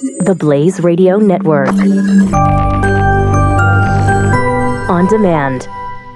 The Blaze Radio Network. On demand.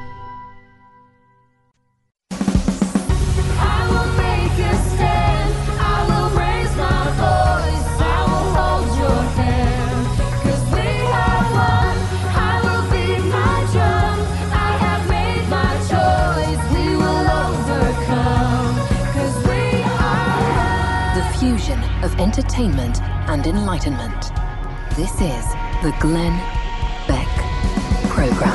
Of entertainment and enlightenment. This is the Glenn Beck Program.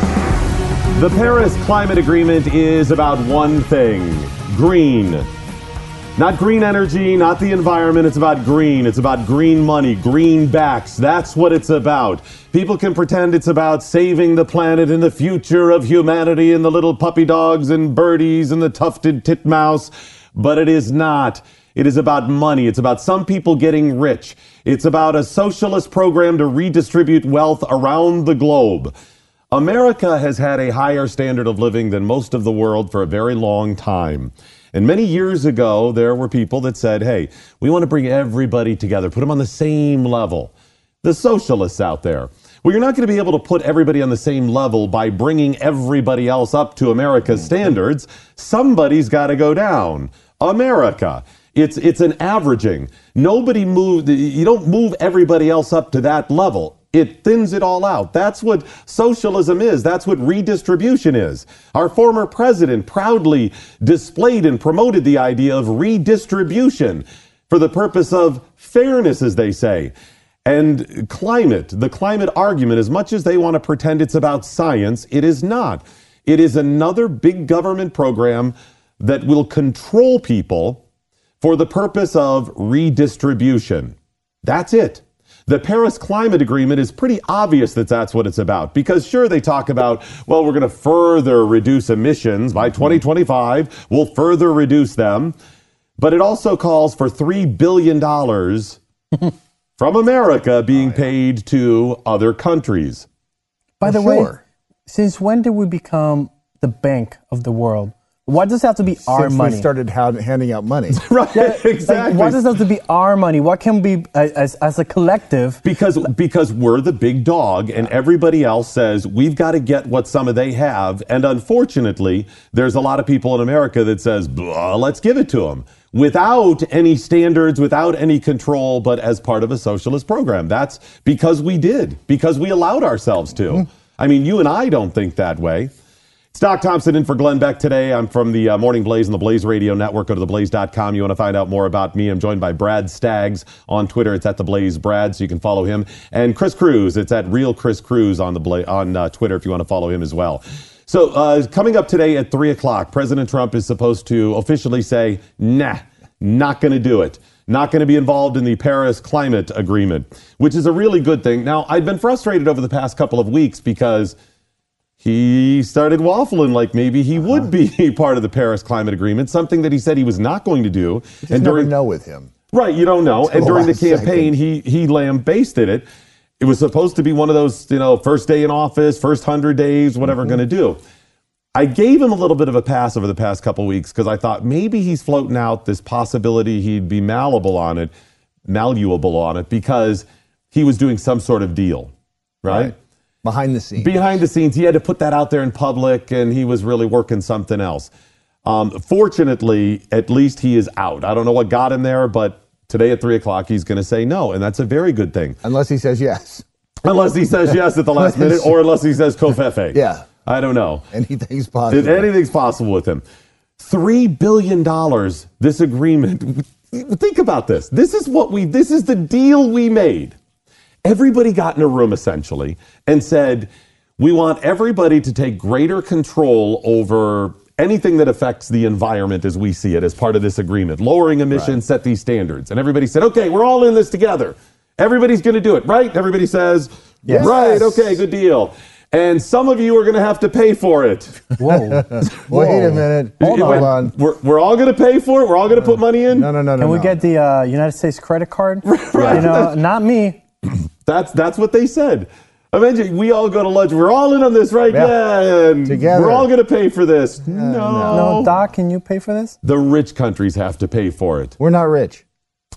The Paris Climate Agreement is about one thing: green. Not green energy, not the environment. It's about green. It's about green money, greenbacks. That's what it's about. People can pretend it's about saving the planet and the future of humanity and the little puppy dogs and birdies and the tufted titmouse, but it is not. It is about money. It's about some people getting rich. It's about a socialist program to redistribute wealth around the globe. America has had a higher standard of living than most of the world for a very long time. And many years ago, there were people that said, hey, we want to bring everybody together, put them on the same level. The socialists out there. Well, you're not going to be able to put everybody on the same level by bringing everybody else up to America's standards. Somebody's got to go down. America. It's an averaging. Nobody moved. You don't move everybody else up to that level. It thins it all out. That's what socialism is. That's what redistribution is. Our former president proudly displayed and promoted the idea of redistribution for the purpose of fairness, as they say. And the climate argument, as much as they want to pretend it's about science, it is not. It is another big government program that will control people for the purpose of redistribution. That's it. The Paris Climate Agreement is pretty obvious that that's what it's about. Because sure, they talk about, well, we're going to further reduce emissions by 2025. We'll further reduce them. But it also calls for $3 billion from America being paid to other countries. By the way, since when did we become the bank of the world? Why does it have to be our money? Since we started handing out money. Right, exactly. Why does it have to be our money? What can be as a collective? Because we're the big dog and everybody else says we've got to get what some of they have. And unfortunately, there's a lot of people in America that says, let's give it to them. Without any standards, without any control, but as part of a socialist program. That's because we allowed ourselves to. Mm-hmm. I mean, you and I don't think that way. It's Doc Thompson in for Glenn Beck today. I'm from the Morning Blaze and the Blaze Radio Network. Go to theblaze.com. You want to find out more about me. I'm joined by Brad Staggs on Twitter. It's at @TheBlazeBrad, so you can follow him. And Chris Cruz. It's at Real Chris Cruz on Twitter if you want to follow him as well. So coming up today at 3 o'clock, President Trump is supposed to officially say, nah, not going to do it. Not going to be involved in the Paris Climate Agreement, which is a really good thing. Now, I've been frustrated over the past couple of weeks because he started waffling like maybe he would be part of the Paris Climate Agreement, something that he said he was not going to do. You never know with him. Right, you don't know. And during the campaign, he lambasted it. It was supposed to be one of those, first day in office, first 100 days, whatever going to do. I gave him a little bit of a pass over the past couple of weeks because I thought maybe he's floating out this possibility he'd be malleable on it because he was doing some sort of deal, right? Behind the scenes. Behind the scenes. He had to put that out there in public, and he was really working something else. Fortunately, at least he is out. I don't know what got him there, but today at 3 o'clock, he's going to say no, and that's a very good thing. Unless he says yes. Unless he says yes at the last minute, or unless he says kofefe. Yeah. I don't know. Anything's possible. Anything's possible with him. $3 billion, this agreement. Think about this. This is the deal we made. Everybody got in a room, essentially, and said, we want everybody to take greater control over anything that affects the environment as we see it as part of this agreement. Lowering emissions, set these standards. And everybody said, okay, we're all in this together. Everybody's going to do it, right? Everybody says, yes. Right, okay, good deal. And some of you are going to have to pay for it. Whoa. Wait a minute. Hold on. We're all going to pay for it? We're all going to put money in? No. Can we get the United States credit card? Right. Not me. That's what they said. Imagine we all go to lunch. We're all in on this, right? Yeah. And together. We're all going to pay for this. No. Doc, can you pay for this? The rich countries have to pay for it. We're not rich.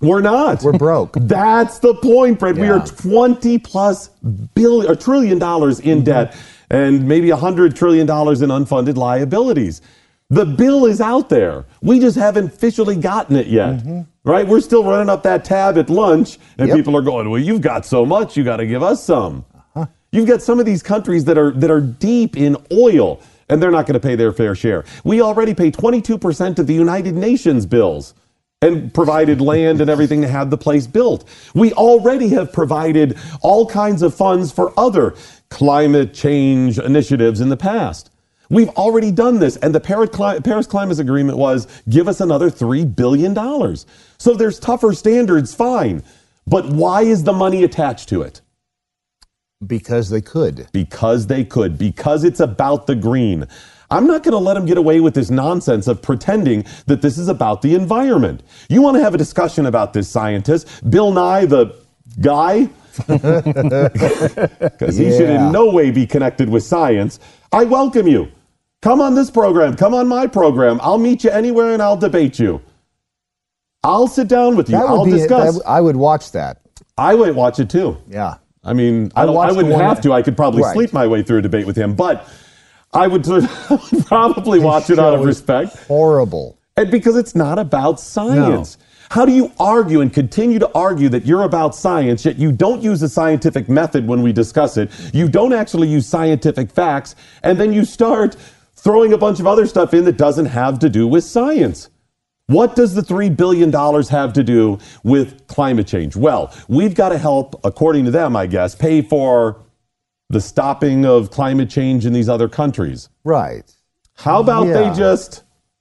We're not. We're broke. That's the point, Brett. We Yeah. are 20 plus trillion dollars in debt and maybe $100 trillion in unfunded liabilities. The bill is out there. We just haven't officially gotten it yet. Right? We're still running up that tab at lunch, and Yep. people are going, well, you've got so much, you got to give us some. You've got some of these countries that are deep in oil, and they're not going to pay their fair share. We already pay 22% of the United Nations bills and provided land and everything to have the place built. We already have provided all kinds of funds for other climate change initiatives in the past. We've already done this, and the Paris Climate Agreement was give us another $3 billion. So there's tougher standards, fine. But why is the money attached to it? Because they could. Because they could. Because it's about the green. I'm not going to let them get away with this nonsense of pretending that this is about the environment. You want to have a discussion about this, scientist? Bill Nye, the guy? Because he should in no way be connected with science. I welcome you. Come on this program. Come on my program. I'll meet you anywhere and I'll debate you. I'll sit down with you. I'll discuss. I would watch that. I would watch it too. Yeah. I mean, I wouldn't have to. I could probably sleep my way through a debate with him, but I would probably watch it out of respect. Horrible. And because it's not about science. No. How do you argue and continue to argue that you're about science, yet you don't use a scientific method when we discuss it? You don't actually use scientific facts, and then you start throwing a bunch of other stuff in that doesn't have to do with science. What does the $3 billion have to do with climate change? Well, we've got to help, according to them, I guess, pay for the stopping of climate change in these other countries. Right. How about they just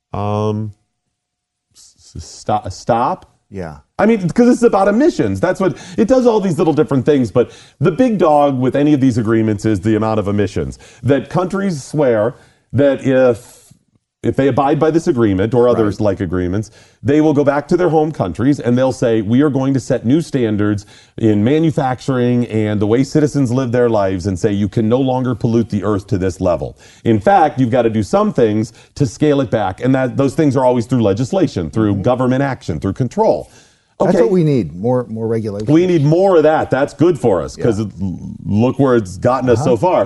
stop? Yeah. I mean, because it's about emissions. That's what it does, all these little different things. But the big dog with any of these agreements is the amount of emissions. That countries swear that if they abide by this agreement or others like agreements, they will go back to their home countries and they'll say, we are going to set new standards in manufacturing and the way citizens live their lives, and say you can no longer pollute the earth to this level. In fact, you've got to do some things to scale it back. And those things are always through legislation, through government action, through control. Okay. That's what we need, more regulation. We need more of that. That's good for us because look where it's gotten us so far.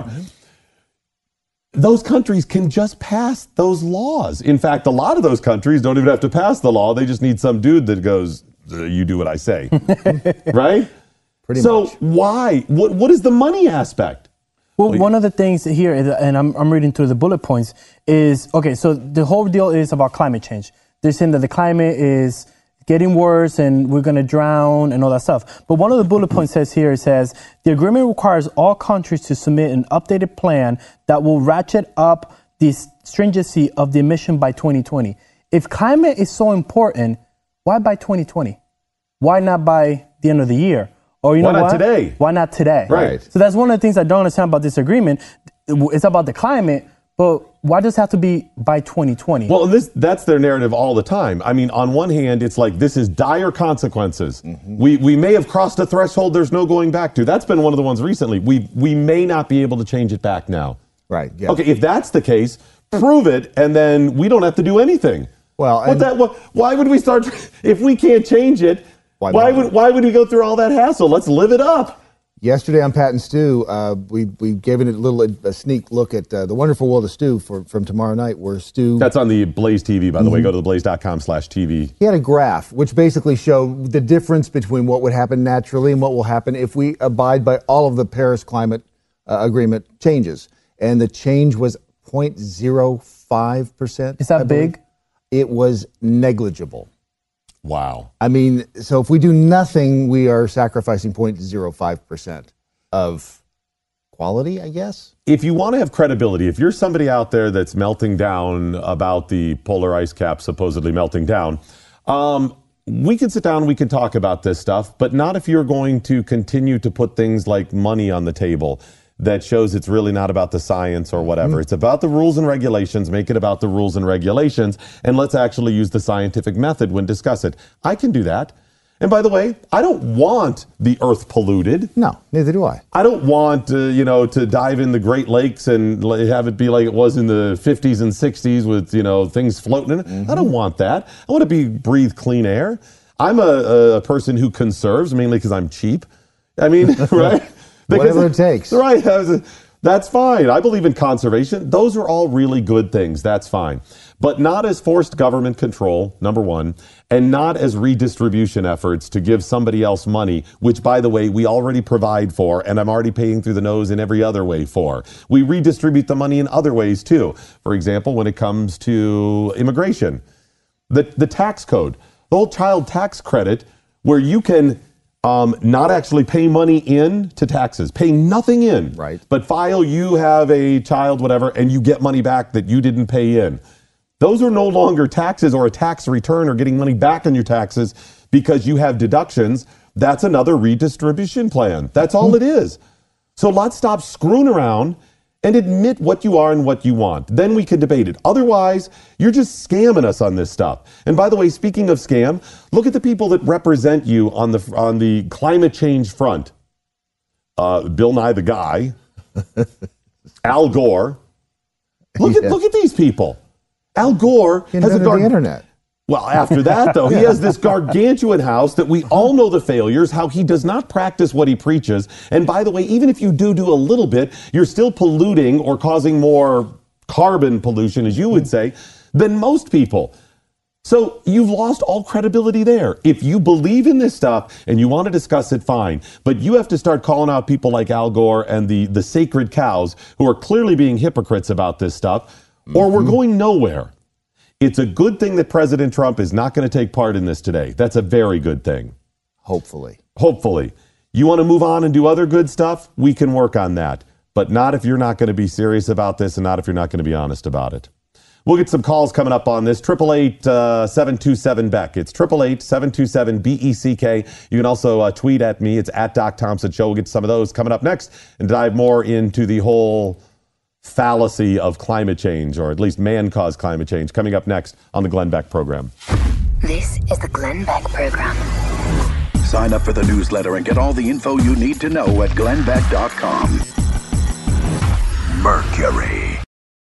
Those countries can just pass those laws. In fact, a lot of those countries don't even have to pass the law. They just need some dude that goes, you do what I say. Right? Pretty much. So why? What is the money aspect? Well, one of the things here, and I'm reading through the bullet points, is, okay, so the whole deal is about climate change. They're saying that the climate is getting worse and we're going to drown and all that stuff. But one of the bullet points says here, it says, the agreement requires all countries to submit an updated plan that will ratchet up the stringency of the emission by 2020. If climate is so important, why by 2020? Why not by the end of the year? Or why not today? Why not today? Right. So that's one of the things I don't understand about this agreement. It's about the climate, but why does it have to be by 2020? Well, that's their narrative all the time. I mean, on one hand, it's like this is dire consequences. We may have crossed a threshold there's no going back to. That's been one of the ones recently. We may not be able to change it back now. Right. Yeah. Okay, if that's the case, prove it, and then we don't have to do anything. Well, why would we start if we can't change it? Why would we go through all that hassle? Let's live it up. Yesterday on Pat and Stu, we gave it a sneak look at the Wonderful World of Stu from tomorrow night, where Stu... That's on the Blaze TV, by the way. Go to theblaze.com/TV. He had a graph which basically showed the difference between what would happen naturally and what will happen if we abide by all of the Paris Climate Agreement changes. And the change was 0.05%. Is that big? It was negligible. Wow. I mean, so if we do nothing, we are sacrificing 0.05% of quality, I guess. If you want to have credibility, if you're somebody out there that's melting down about the polar ice cap supposedly melting down, we can sit down, we can talk about this stuff, but not if you're going to continue to put things like money on the table that shows it's really not about the science or whatever. It's about the rules and regulations. Make it about the rules and regulations, and let's actually use the scientific method when discuss it. I can do that. And by the way, I don't want the earth polluted. No, neither do I. I don't want to dive in the Great Lakes and have it be like it was in the 50s and 60s with things floating in it. I don't want that. I want to breathe clean air. I'm a person who conserves mainly because I'm cheap. I mean, right? Whatever it takes. Right. That's fine. I believe in conservation. Those are all really good things. That's fine. But not as forced government control, number one, and not as redistribution efforts to give somebody else money, which, by the way, we already provide for, and I'm already paying through the nose in every other way for. We redistribute the money in other ways, too. For example, when it comes to immigration, the tax code, the whole child tax credit, where you can not actually pay money in to taxes, pay nothing in, right? But file you have a child, whatever, and you get money back that you didn't pay in. Those are no longer taxes or a tax return or getting money back on your taxes because you have deductions. That's another redistribution plan. That's all it is. So let's stop screwing around and admit what you are and what you want. Then we can debate it. Otherwise, you're just scamming us on this stuff. And by the way, speaking of scam, look at the people that represent you on the climate change front. Bill Nye the guy, Al Gore. Look at these people. Al Gore has the internet. Well, after that, though, he has this gargantuan house that we all know the failures, how he does not practice what he preaches. And by the way, even if you do a little bit, you're still polluting or causing more carbon pollution, as you would say, than most people. So you've lost all credibility there. If you believe in this stuff and you want to discuss it, fine. But you have to start calling out people like Al Gore and the sacred cows who are clearly being hypocrites about this stuff, or we're going nowhere. It's a good thing that President Trump is not going to take part in this today. That's a very good thing. Hopefully. You want to move on and do other good stuff? We can work on that. But not if you're not going to be serious about this and not if you're not going to be honest about it. We'll get some calls coming up on this. 888-727-BECK. It's 888-727-BECK. You can also tweet at me. It's at Doc Thompson Show. We'll get some of those coming up next and dive more into the whole fallacy of climate change, or at least man-caused climate change, coming up next on the Glenn Beck Program. This is the Glenn Beck Program. Sign up for the newsletter and get all the info you need to know at glennbeck.com. Mercury.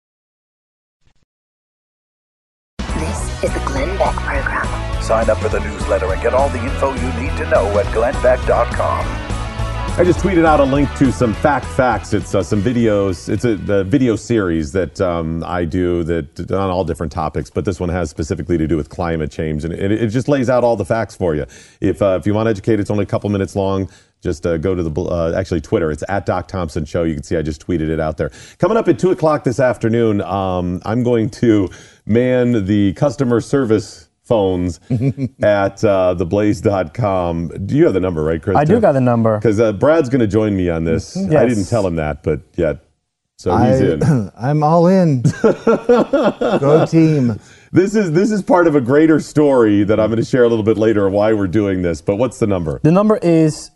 This is the Glenn Beck Program. Sign up for the newsletter and get all the info you need to know at glennbeck.com. I just tweeted out a link to some facts. It's some videos. It's a video series that I do that on all different topics, but this one has specifically to do with climate change, and it just lays out all the facts for you. If you want to educate, it's only a couple minutes long. Just go to the Twitter. It's at Doc Thompson Show. You can see I just tweeted it out there. Coming up at 2 o'clock this afternoon, I'm going to man the customer service phones at theblaze.com. Do you have the number, right, Chris? I do got the number. Because Brad's going to join me on this. Yes. I didn't tell him that, but yet. So he's in. I'm all in. Go team. This is part of a greater story that I'm going to share a little bit later of why we're doing this. But what's the number? The number is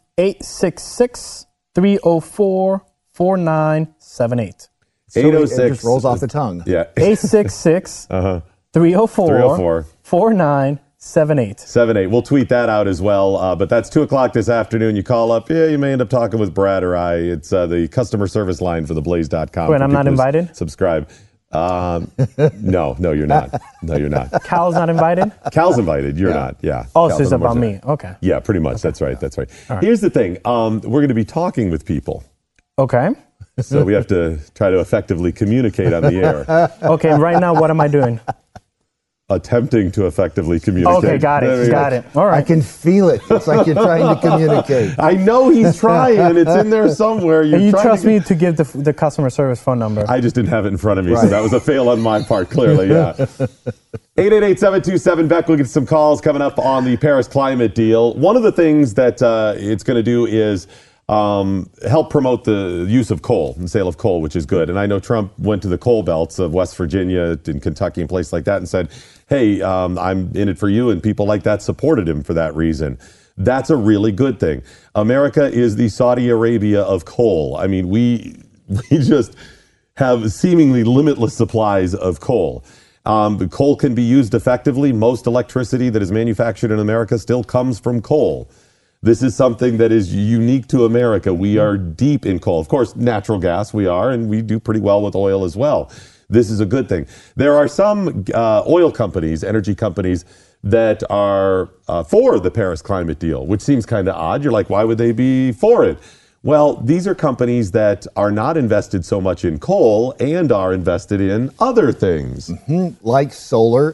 866-304-4978. 806. It just rolls off the tongue. Yeah. 866 304 4978. 78. We'll tweet that out as well. But that's 2 o'clock this afternoon. You call up. Yeah, you may end up talking with Brad or I. It's the customer service line for theblaze.com. Wait, I'm not invited? Subscribe. No, you're not. No, you're not. Cal's not invited? Cal's invited. You're not. Yeah. Oh, Cal's so it's on the about board. me. Okay. Yeah, pretty much. That's right. That's right. Right. Here's the thing. We're going to be talking with people. Okay. So we have to try to effectively communicate on the air. Okay, right now, what am I doing? Attempting to effectively communicate. Okay, got There it. we Got go. it. All I right. can feel it. It's like you're trying to communicate. I know he's trying. It's in there somewhere. And you trying trust to- me to give the customer service phone number. I just didn't have it in front of me, so Right. that was a fail on my part, clearly, yeah. 888-727-BECK. We'll get some calls coming up on the Paris climate deal. One of the things that it's going to do is help promote the use of coal and sale of coal, which is good. And I know Trump went to the coal belts of West Virginia and Kentucky and places like that and said, hey, I'm in it for you. And people like that supported him for that reason. That's a really good thing. America is the Saudi Arabia of coal. I mean, we just have seemingly limitless supplies of coal. The coal can be used effectively. Most electricity that is manufactured in America still comes from coal. This is something that is unique to America. We are deep in coal. Of course, natural gas we are, and we do pretty well with oil as well. this is a good thing. There are some oil companies, energy companies, that are for the Paris climate deal, which seems kind of odd. You're like, why would they be for it? Well, these are companies that are not invested so much in coal and are invested in other things. Like solar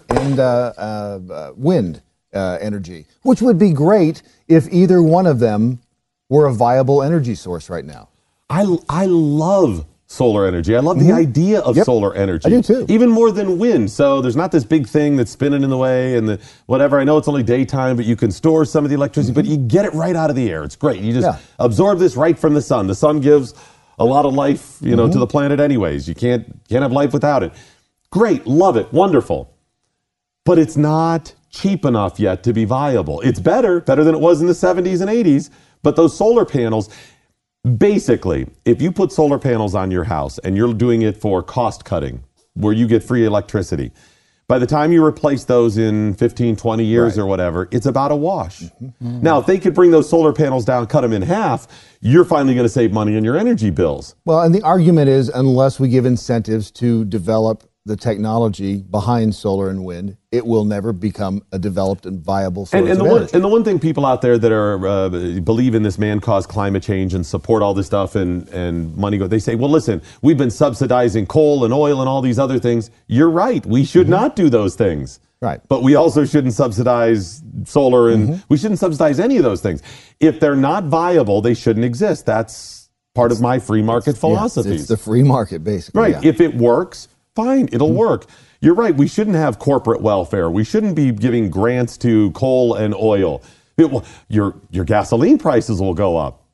and wind energy, which would be great if either one of them were a viable energy source right now. I love solar energy. I love the idea of solar energy. I do too. Even more than wind. So there's not this big thing that's spinning in the way and whatever. I know it's only daytime, but you can store some of the electricity, but you get it right out of the air. It's great. You just absorb this right from the sun. The sun gives a lot of life, to the planet anyways. You can't have life without it. Great. Love it. Wonderful. But it's not cheap enough yet to be viable. It's better than it was in the 70s and 80s, but those solar panels, basically, if you put solar panels on your house and you're doing it for cost cutting, where you get free electricity, by the time you replace those in 15, 20 years or whatever, it's about a wash. Now, if they could bring those solar panels down, cut them in half, you're finally going to save money on your energy bills. Well, and the argument is, unless we give incentives to develop the technology behind solar and wind, it will never become a developed and viable source of energy. And the one thing people out there that are believe in this man-caused climate change and support all this stuff and money go, they say, well, listen, we've been subsidizing coal and oil and all these other things. You're right. We should not do those things. Right. But we also shouldn't subsidize solar and we shouldn't subsidize any of those things. If they're not viable, they shouldn't exist. That's part of my free market philosophy. It's the free market, basically. Right. Yeah. If it works, fine, it'll work. You're right. We shouldn't have corporate welfare. We shouldn't be giving grants to coal and oil. Your gasoline prices will go up.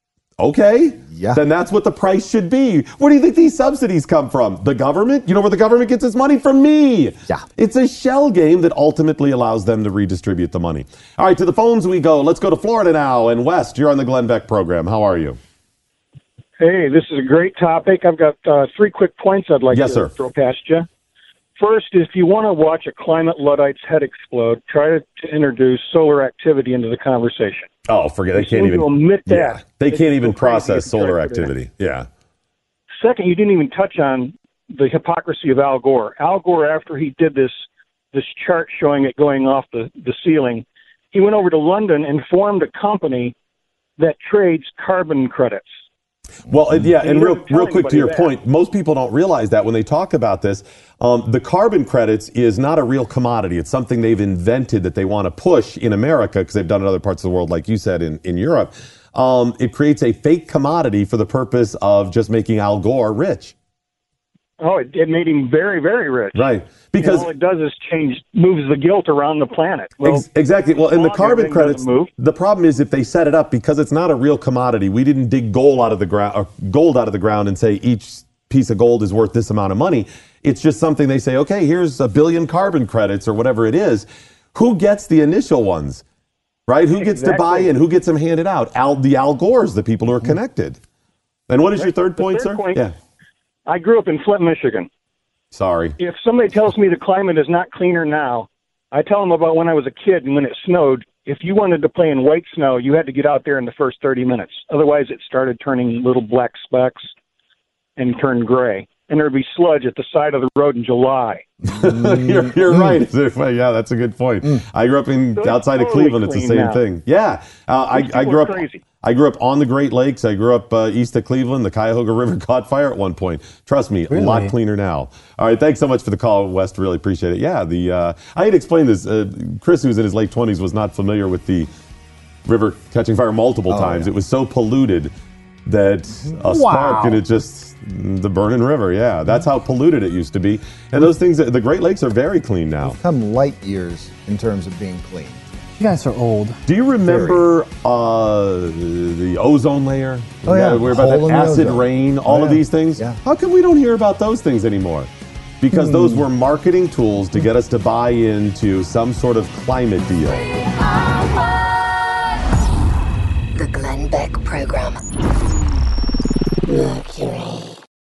Okay. Yeah. Then that's what the price should be. Where do you think these subsidies come from? The government? You know where the government gets its money? From me. Yeah. It's a shell game that ultimately allows them to redistribute the money. All right, to the phones we go. Let's go to Florida now. And West, you're on the Glenn Beck program. How are you? Hey, this is a great topic. I've got 3 quick points I'd like to throw past you. First, if you want to watch a climate Luddite's head explode, try to introduce solar activity into the conversation. Oh, forget it. They can't even admit that. Yeah, they can't even process solar activity. Yeah. Second, you didn't even touch on the hypocrisy of Al Gore. Al Gore, after he did this chart showing it going off the ceiling, he went over to London and formed a company that trades carbon credits. Well, and real quick to your point, most people don't realize that when they talk about this, the carbon credits is not a real commodity. It's something they've invented that they want to push in America because they've done it in other parts of the world, like you said, in Europe. It creates a fake commodity for the purpose of just making Al Gore rich. Oh, it made him very, very rich. Right. Because all it does is moves the guilt around the planet. Well, exactly. Well, in the carbon credits, the problem is if they set it up, because it's not a real commodity, we didn't dig gold out of the ground and say each piece of gold is worth this amount of money. It's just something they say, okay, here's 1 billion carbon credits or whatever it is. Who gets the initial ones? Right? Who gets to buy in? Who gets them handed out? The Al Gores, the people who are connected. And what is your third point, sir? Yeah. I grew up in Flint, Michigan. Sorry. If somebody tells me the climate is not cleaner now, I tell them about when I was a kid and when it snowed. If you wanted to play in white snow, you had to get out there in the first 30 minutes. Otherwise, it started turning little black specks and turned gray. And there'd be sludge at the side of the road in July. You're right. Yeah, that's a good point. I grew up outside of Cleveland. It's the same thing. Yeah. I grew up. Crazy. I grew up on the Great Lakes. I grew up east of Cleveland. The Cuyahoga River caught fire at one point. Trust me, a lot cleaner now. All right, thanks so much for the call, West. Really appreciate it. Yeah, I had explained this. Chris, who's in his late 20s, was not familiar with the river catching fire multiple times. Yeah. It was so polluted that a spark and it just, the burning river. Yeah, that's how polluted it used to be. And those things, the Great Lakes are very clean now. They've come light years in terms of being clean. You guys are old. Do you remember the ozone layer? Oh, yeah. We're about that acid rain, all of these things. Yeah. How come we don't hear about those things anymore? Because those were marketing tools to get us to buy into some sort of climate deal. The Glenn Beck Program. Mercury.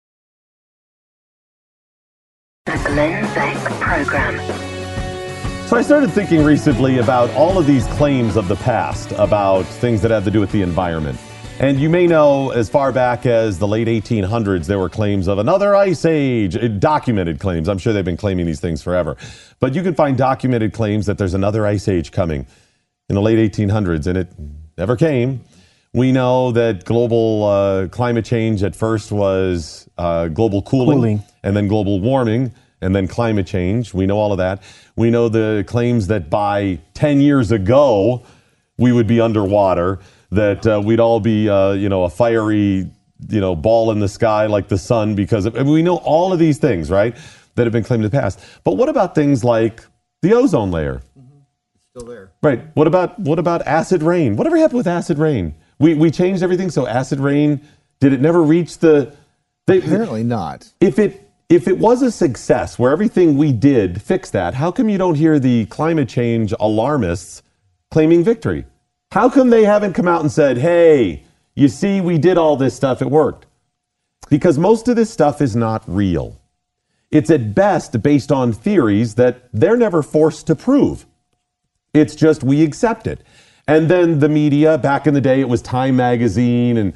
The Glenn Beck Program. So I started thinking recently about all of these claims of the past about things that have to do with the environment. And you may know, as far back as the late 1800s, there were claims of another ice age, documented claims. I'm sure they've been claiming these things forever. But you can find documented claims that there's another ice age coming in the late 1800s, and it never came. We know that global climate change at first was global cooling, and then global warming, and then climate change. We know all of that. We know the claims that by 10 years ago, we would be underwater, that we'd all be, a fiery, ball in the sky like the sun because of, we know all of these things, right, that have been claimed in the past. But what about things like the ozone layer? Still there. Right. What about acid rain? Whatever happened with acid rain? We changed everything, so acid rain, did it never reach Apparently not. If it was a success where everything we did fixed that, how come you don't hear the climate change alarmists claiming victory? How come they haven't come out and said, hey, you see, we did all this stuff, it worked? Because most of this stuff is not real. It's at best based on theories that they're never forced to prove. It's just we accept it. And then the media, back in the day, it was Time Magazine and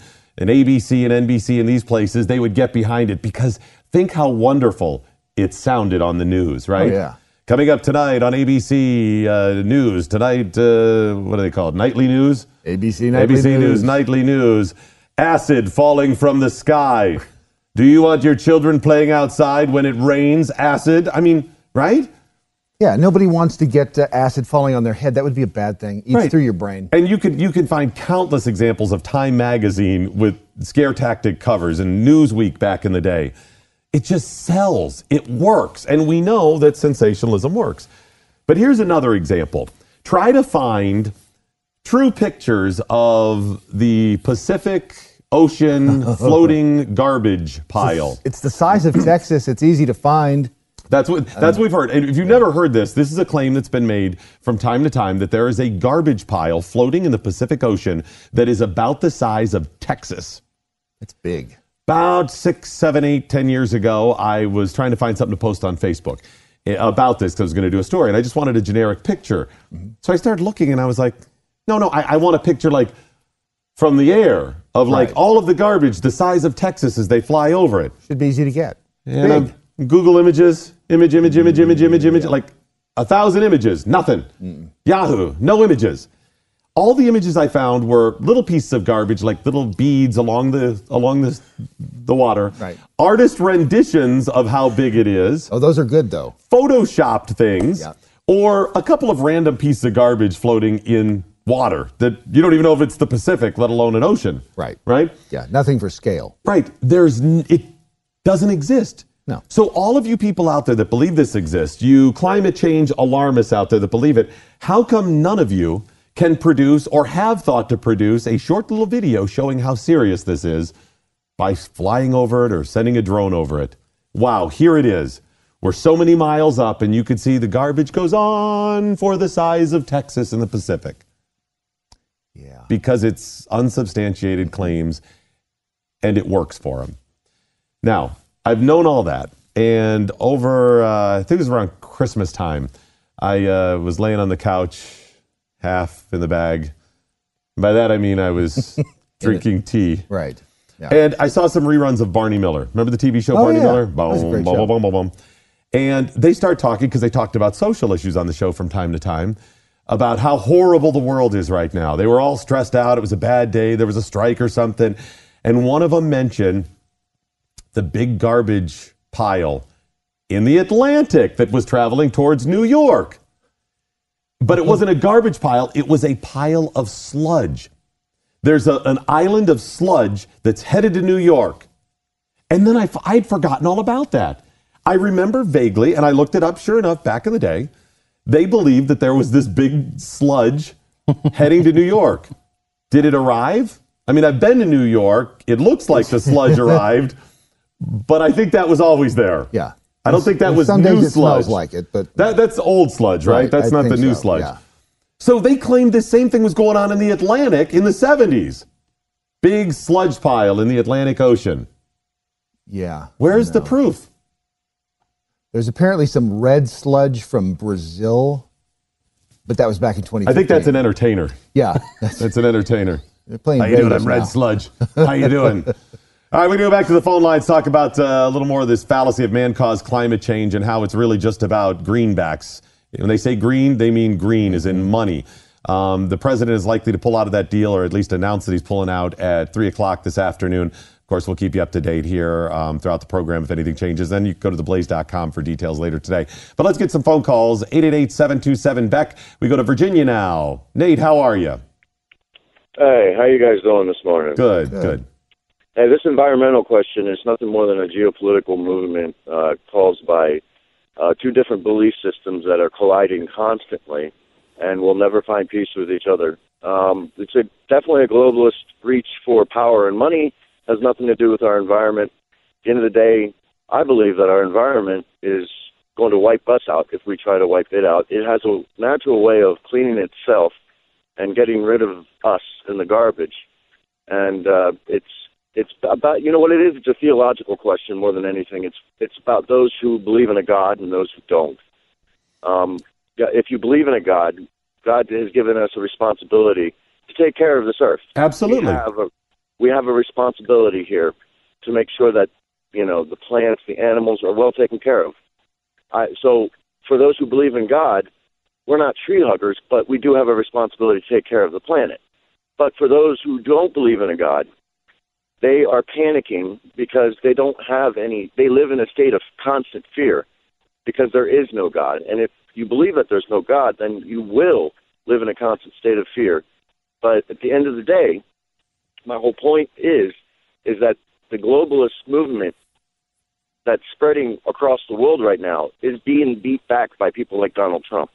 ABC and NBC and these places, they would get behind it because think how wonderful it sounded on the news, right? Oh, yeah. Coming up tonight on ABC News, tonight, what are they called? Nightly News? ABC Nightly ABC News. Nightly News. Acid falling from the sky. Do you want your children playing outside when it rains? Acid? I mean, right? Yeah, nobody wants to get acid falling on their head. That would be a bad thing. Eats Right. through your brain. And you can find countless examples of Time Magazine with scare tactic covers and Newsweek back in the day. It just sells. It works. And we know that sensationalism works. But here's another example. Try to find true pictures of the Pacific Ocean floating garbage pile. It's the size of Texas. It's easy to find. That's what we've heard. And if you've never heard this is a claim that's been made from time to time that there is a garbage pile floating in the Pacific Ocean that is about the size of Texas. It's big. About 6, 7, 8, 10 years ago, I was trying to find something to post on Facebook about this because I was going to do a story, and I just wanted a generic picture. So I started looking, and I was like, no, I want a picture like from the air of like all of the garbage the size of Texas as they fly over it. Should be easy to get. And Big. Google images, image, like 1,000 images, nothing. Yahoo, no images. All the images I found were little pieces of garbage, like little beads along the water. Right. Artist renditions of how big it is. Oh, those are good, though. Photoshopped things. Yeah. Or a couple of random pieces of garbage floating in water that you don't even know if it's the Pacific, let alone an ocean. Right. Right? Yeah, nothing for scale. Right. It doesn't exist. No. So all of you people out there that believe this exists, you climate change alarmists out there that believe it, how come none of you can produce or have thought to produce a short little video showing how serious this is by flying over it or sending a drone over it? Wow, here it is. We're so many miles up and you can see the garbage goes on for the size of Texas in the Pacific. Yeah. Because it's unsubstantiated claims and it works for them. Now, I've known all that, and over, I think it was around Christmas time, I was laying on the couch, half in the bag. By that I mean I was drinking tea. Right. Yeah. And I saw some reruns of Barney Miller. Remember the TV show Barney Miller? That was a great Boom, show. boom, boom, boom, boom. And they start talking, because they talked about social issues on the show from time to time, about how horrible the world is right now. They were all stressed out. It was a bad day. There was a strike or something. And one of them mentioned the big garbage pile in the Atlantic that was traveling towards New York. But it wasn't a garbage pile. It was a pile of sludge. There's an island of sludge that's headed to New York. And then I'd forgotten all about that. I remember vaguely, and I looked it up, sure enough, back in the day, they believed that there was this big sludge heading to New York. Did it arrive? I mean, I've been to New York. It looks like the sludge arrived, but I think that was always there. Yeah. I don't think that was Some new days it sludge. smells like it, but That's old sludge, right? That's I not the think new so, sludge. yeah. So they claimed the same thing was going on in the Atlantic in the 70s. Big sludge pile in the Atlantic Ocean. Yeah. Where's the proof? There's apparently some red sludge from Brazil, but that was back in 2015. I think that's an entertainer. Yeah. That's an entertainer. They're playing How you doing? Vegas I'm Red now. Sludge. How you doing? All right, we're going to go back to the phone lines, talk about a little more of this fallacy of man-caused climate change and how it's really just about greenbacks. When they say green, they mean green, as in money. The president is likely to pull out of that deal, or at least announce that he's pulling out at 3 o'clock this afternoon. Of course, we'll keep you up to date here throughout the program if anything changes. Then you can go to theblaze.com for details later today. But let's get some phone calls. 888-727-BECK. We go to Virginia now. Nate, how are you? Hey, how you guys doing this morning? Good. Hey, this environmental question is nothing more than a geopolitical movement caused by two different belief systems that are colliding constantly and will never find peace with each other. It's definitely a globalist reach for power and money. Has nothing to do with our environment. At the end of the day, I believe that our environment is going to wipe us out if we try to wipe it out. It has a natural way of cleaning itself and getting rid of us in the garbage. And it's about, you know what it is? It's a theological question more than anything. It's about those who believe in a God and those who don't. If you believe in a God, God has given us a responsibility to take care of this earth. Absolutely. We have a responsibility here to make sure that, you know, the plants, the animals are well taken care of. So for those who believe in God, we're not tree huggers, but we do have a responsibility to take care of the planet. But for those who don't believe in a God, they are panicking because they don't have any, they live in a state of constant fear because there is no God. And if you believe that there's no God, then you will live in a constant state of fear. But at the end of the day, my whole point is that the globalist movement that's spreading across the world right now is being beat back by people like Donald Trump.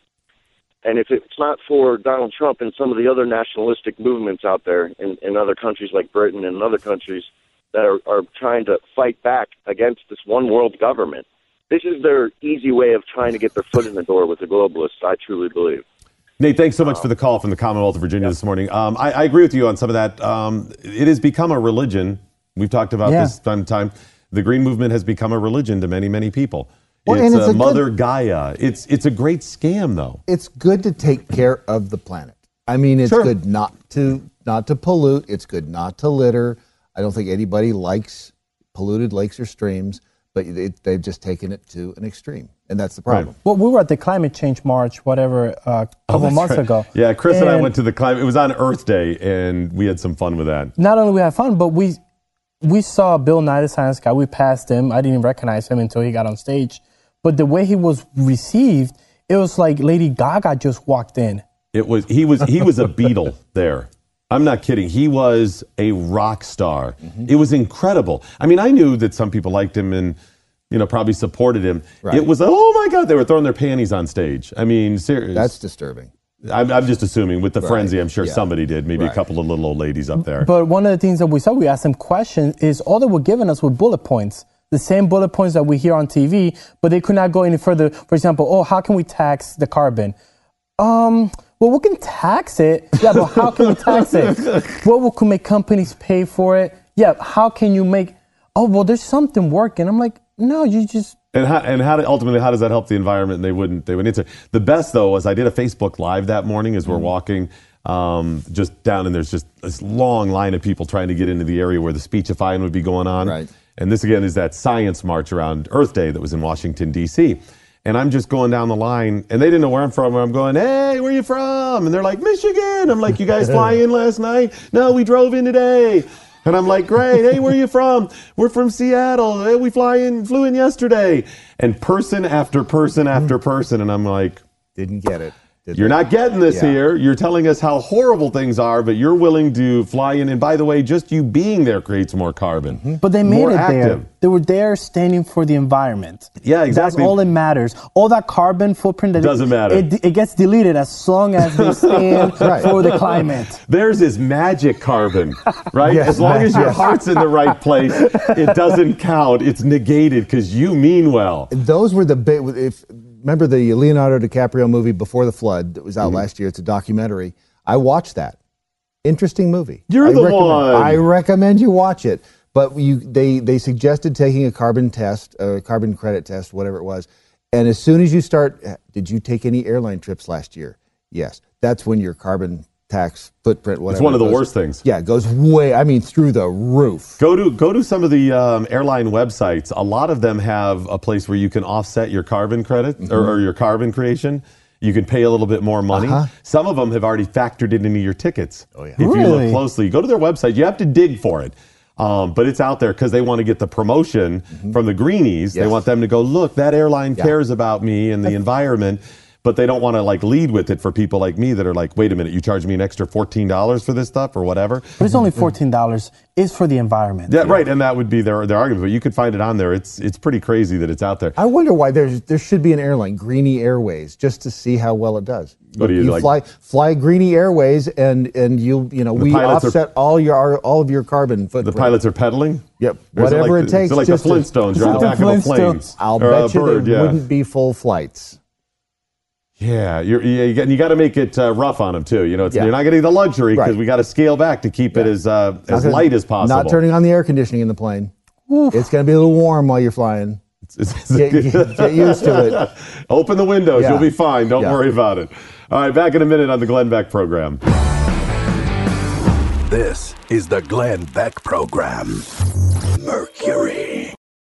And if it's not for Donald Trump and some of the other nationalistic movements out there in other countries like Britain and other countries that are trying to fight back against this one world government, this is their easy way of trying to get their foot in the door with the globalists, I truly believe. Nate, thanks so much for the call from the Commonwealth of Virginia this morning. I agree with you on some of that. It has become a religion. We've talked about this time to time. The Green Movement has become a religion to many, many people. Well, it's a Mother Gaia. It's a great scam, though. It's good to take care of the planet. I mean, it's good not to pollute. It's good not to litter. I don't think anybody likes polluted lakes or streams, but they've just taken it to an extreme, and that's the problem. Right. Well, we were at the climate change march, whatever, a couple months ago. Yeah, Chris and I went to the climate. It was on Earth Day, and we had some fun with that. Not only we had fun, but we saw Bill Nye the Science Guy. We passed him. I didn't even recognize him until he got on stage. But the way he was received, it was like Lady Gaga just walked in. He was a Beatle there. I'm not kidding. He was a rock star. Mm-hmm. It was incredible. I mean, I knew that some people liked him and, you know, probably supported him. Right. It was, oh my God, they were throwing their panties on stage. I mean, seriously. That's disturbing. I'm just assuming with the frenzy, I'm sure somebody did. Maybe a couple of little old ladies up there. But one of the things that we saw, we asked them questions, is all they were giving us were bullet points. The same bullet points that we hear on TV, but they could not go any further. For example, how can we tax the carbon? Well, we can tax it. Yeah, but how can we tax it? Well, we can make companies pay for it. Yeah, how can you make? Oh, well, there's something working. I'm like, no, you just. And ultimately, how does that help the environment? And they wouldn't answer. The best though was I did a Facebook Live that morning as we're walking just down, and there's just this long line of people trying to get into the area where the speechifying would be going on. Right. And this again is that science march around Earth Day that was in Washington D.C. And I'm just going down the line, and they didn't know where I'm from. And I'm going, hey, where are you from? And they're like, Michigan. I'm like, you guys fly in last night? No, we drove in today. And I'm like, great. Hey, where are you from? We're from Seattle. Hey, we flew in yesterday. And person after person after person. And I'm like, didn't get it. You're not getting this here. You're telling us how horrible things are, but you're willing to fly in. And by the way, just you being there creates more carbon. But they made more it active. there. They were there standing for the environment. Yeah, exactly. That's all that matters. All that carbon footprint doesn't matter. It gets deleted as long as they stand for the climate. Theirs is magic carbon, right? Yes, as long as your heart's in the right place, it doesn't count. It's negated because you mean well. Those were the big. Remember the Leonardo DiCaprio movie Before the Flood that was out last year? It's a documentary. I watched that. Interesting movie. You're the one. I recommend you watch it. But they suggested taking a carbon test, a carbon credit test, whatever it was. And as soon as you start, did you take any airline trips last year? Yes. That's when your carbon tax footprint, whatever. It's one of the It goes- worst things. Yeah, it goes way, I mean, through the roof. Go to some of the airline websites. A lot of them have a place where you can offset your carbon credit or your carbon creation. You can pay a little bit more money. Some of them have already factored it into your tickets. Oh, yeah. If you Really? look closely, go to their website. You have to dig for it. But it's out there because they want to get the promotion from the greenies. They Yes. want them to go, look, that airline cares about me and the environment. But they don't want to like lead with it for people like me that are like, wait a minute, you charge me an extra $14 for this stuff or whatever. But it's only $14. It's for the environment. Yeah, right. And that would be their argument. But you could find it on there. It's pretty crazy that it's out there. I wonder why there should be an airline, Greenie Airways, just to see how well it does. What do you like? fly Greenie Airways, and we pilots are- offset all of your carbon The footprint. pilots are pedaling? Yep. Or is Whatever like it takes. It's like the just to- Flintstones. You're on the Like back the of a plane. Flintstones. I'll Or a bet you bird, there yeah. wouldn't be full flights. Yeah, you got to make it rough on them too. You know, Yeah. you're not getting the luxury because Right. we got to scale back to keep it as light as possible. Not turning on the air conditioning in the plane. It's going to be a little warm while you're flying. Get used to it. Open the windows. Yeah. You'll be fine. Don't Yeah. worry about it. All right, back in a minute on the Glenn Beck program. This is the Glenn Beck Program. Mercury.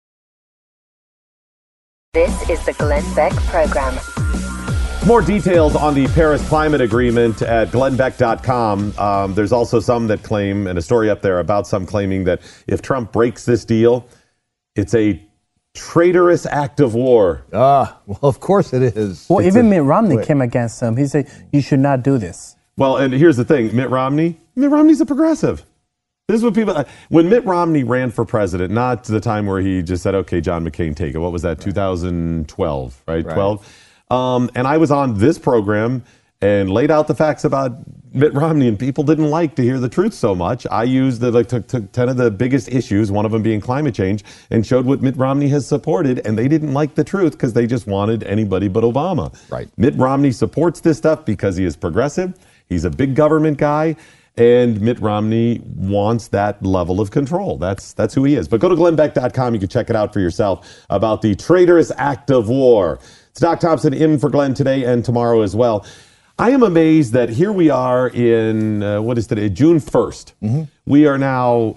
This is the Glenn Beck Program. More details on the Paris Climate Agreement at glennbeck.com. There's also some that claim, and a story up there about some claiming that if Trump breaks this deal, it's a traitorous act of war. Well, of course it is. Well, It's even Mitt Romney came against him. He said, you should not do this. Well, and here's the thing, Mitt Romney's a progressive. This is what people, when Mitt Romney ran for president, not to the time where he just said, okay, John McCain, take it. What was that, 2012, right? 12? And I was on this program and laid out the facts about Mitt Romney, and people didn't like to hear the truth so much. I used took 10 of the biggest issues, one of them being climate change, and showed what Mitt Romney has supported, and they didn't like the truth because they just wanted anybody but Obama. Right. Mitt Romney supports this stuff because he is progressive. He's a big government guy. And Mitt Romney wants that level of control. That's who he is. But go to glennbeck.com. You can check it out for yourself about the traitorous act of war. It's Doc Thompson in for Glenn today and tomorrow as well. I am amazed that here we are in, what is today, June 1st. We are now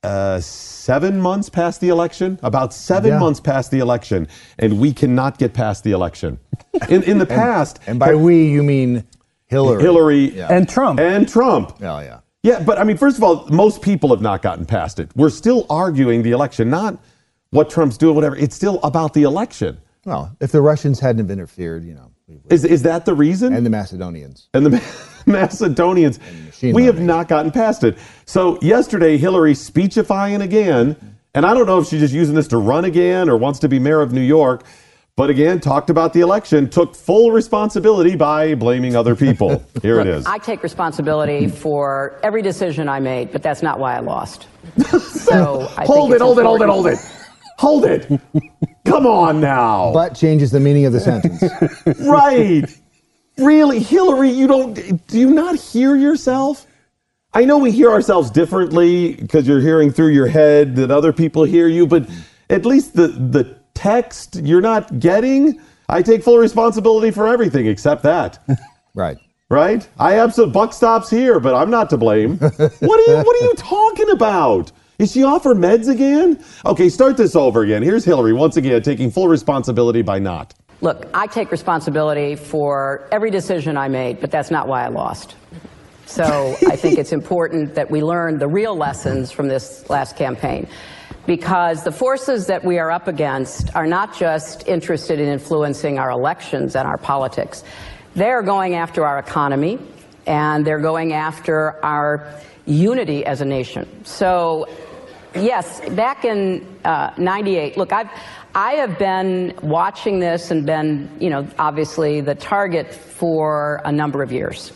7 months past the election, about 7 months past the election, and we cannot get past the election. In the past. And by we, you mean Hillary. And Trump. And Trump. Oh, yeah. Yeah, but I mean, first of all, most people have not gotten past it. We're still arguing the election, not what Trump's doing, whatever. It's still about the election. Well, if the Russians hadn't have interfered, Is that the reason? and the Macedonians. And the Macedonians, machine we have learning. not gotten past it. So yesterday, Hillary speechifying again, and I don't know if she's just using this to run again or wants to be mayor of New York, but again, talked about the election, took full responsibility by blaming other people. Here it is. I take responsibility for every decision I made, but that's not why I lost. So I Hold think it. Hold it. Come on now. But changes the meaning of the sentence. Right. Really, Hillary, do you not hear yourself? I know we hear ourselves differently because you're hearing through your head that other people hear you, but at least the text you're not getting. I take full responsibility for everything except that. Right. Right? I absolutely buck stops here, but I'm not to blame. What are you talking about? Is she off her meds again? Okay, start this over again. Here's Hillary once again taking full responsibility by not. Look, I take responsibility for every decision I made, but that's not why I lost. So I think it's important that we learn the real lessons from this last campaign, because the forces that we are up against are not just interested in influencing our elections and our politics. They're going after our economy, and they're going after our unity as a nation. So, yes, back in 98, look, I have been watching this and been, obviously the target for a number of years.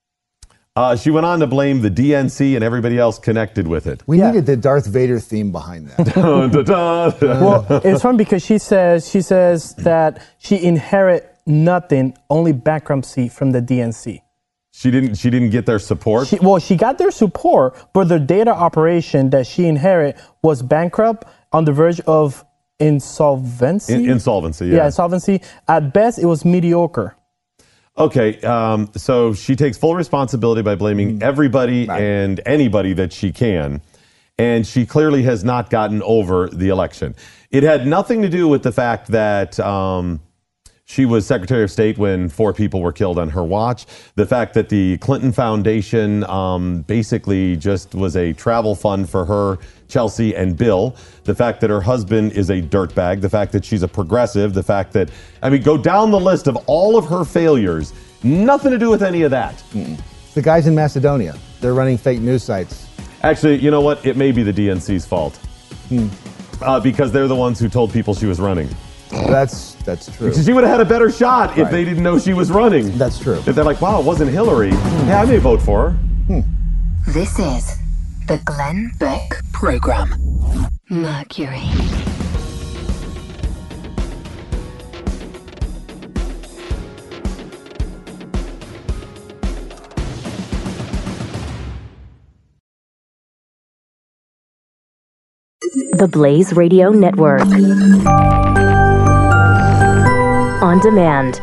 She went on to blame the DNC and everybody else connected with it. We needed the Darth Vader theme behind that. Dun, dun, dun. Well, it's fun because she says that she inherit nothing, only bankruptcy from the DNC. She didn't get their support. She got their support, but the data operation that she inherited was bankrupt, on the verge of insolvency. Insolvency, yeah. Yeah, insolvency. At best, it was mediocre. Okay, so she takes full responsibility by blaming everybody and anybody that she can, and she clearly has not gotten over the election. It had nothing to do with the fact that she was Secretary of State when 4 people were killed on her watch. The fact that the Clinton Foundation basically just was a travel fund for her, Chelsea, and Bill. The fact that her husband is a dirtbag. The fact that she's a progressive. The fact that, I mean, go down the list of all of her failures. Nothing to do with any of that. The guys in Macedonia, they're running fake news sites. Actually, you know what? It may be the DNC's fault. Because they're the ones who told people she was running. That's true. She would have had a better shot if they didn't know she was running. That's true. If they're like, wow, it wasn't Hillary. Yeah, I may vote for her. This is the Glenn Beck Program. Mercury. The Blaze Radio Network. On demand.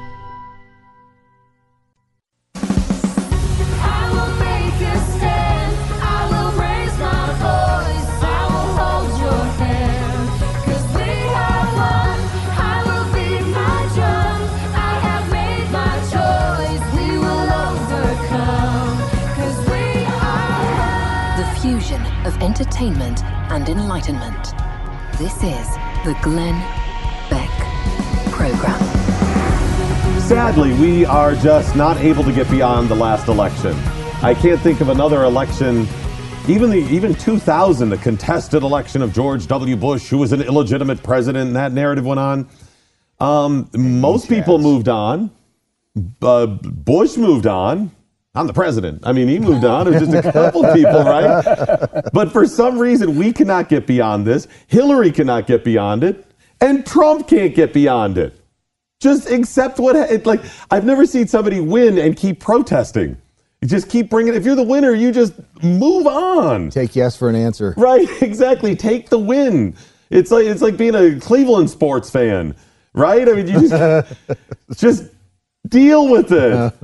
Of entertainment and enlightenment. This is the Glenn Beck Program. Sadly, we are just not able to get beyond the last election. I can't think of another election, even 2000, the contested election of George W. Bush, who was an illegitimate president, and that narrative went on. Most people moved on. Bush moved on. I'm the president. I mean, he moved on. It was just a couple of people, right? But for some reason, we cannot get beyond this. Hillary cannot get beyond it. And Trump can't get beyond it. Just accept I've never seen somebody win and keep protesting. You just keep bringing it. If you're the winner, you just move on. Take yes for an answer. Right, exactly. Take the win. It's like being a Cleveland sports fan, right? I mean, you just deal with it.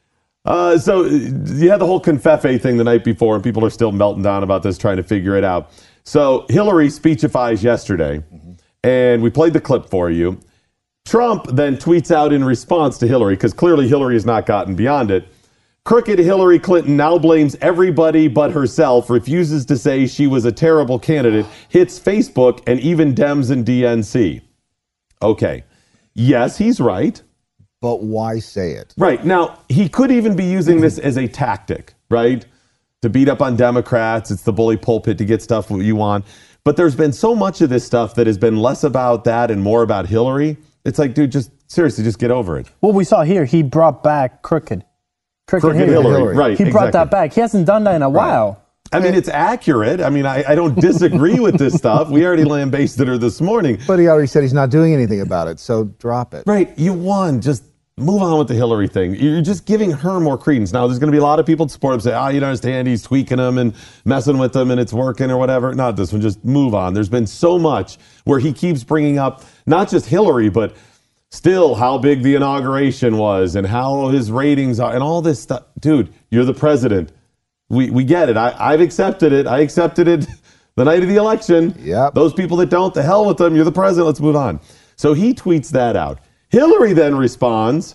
So you had the whole Confefe thing the night before, and people are still melting down about this, trying to figure it out. So Hillary speechifies yesterday, and we played the clip for you. Trump then tweets out in response to Hillary, because clearly Hillary has not gotten beyond it. Crooked Hillary Clinton now blames everybody but herself, refuses to say she was a terrible candidate, hits Facebook and even Dems and DNC. Okay. Yes, he's right. But why say it? Right. Now, he could even be using this as a tactic, right? To beat up on Democrats. It's the bully pulpit to get stuff what you want. But there's been so much of this stuff that has been less about that and more about Hillary. It's like, dude, just seriously, just get over it. What we saw here, he brought back Crooked Hillary. Right. He brought that back. He hasn't done that in a while. I mean, it's accurate. I mean, I don't disagree with this stuff. We already lambasted her this morning. But he already said he's not doing anything about it, so drop it. Right. You won. Just move on with the Hillary thing. You're just giving her more credence. Now, there's going to be a lot of people to support him, say, you don't understand, he's tweaking them and messing with them and it's working or whatever. Not this one. Just move on. There's been so much where he keeps bringing up not just Hillary, but still how big the inauguration was and how his ratings are and all this stuff. Dude, you're the president. We get it. I've accepted it. I accepted it the night of the election. Yep. Those people that don't, the hell with them. You're the president. Let's move on. So he tweets that out. Hillary then responds,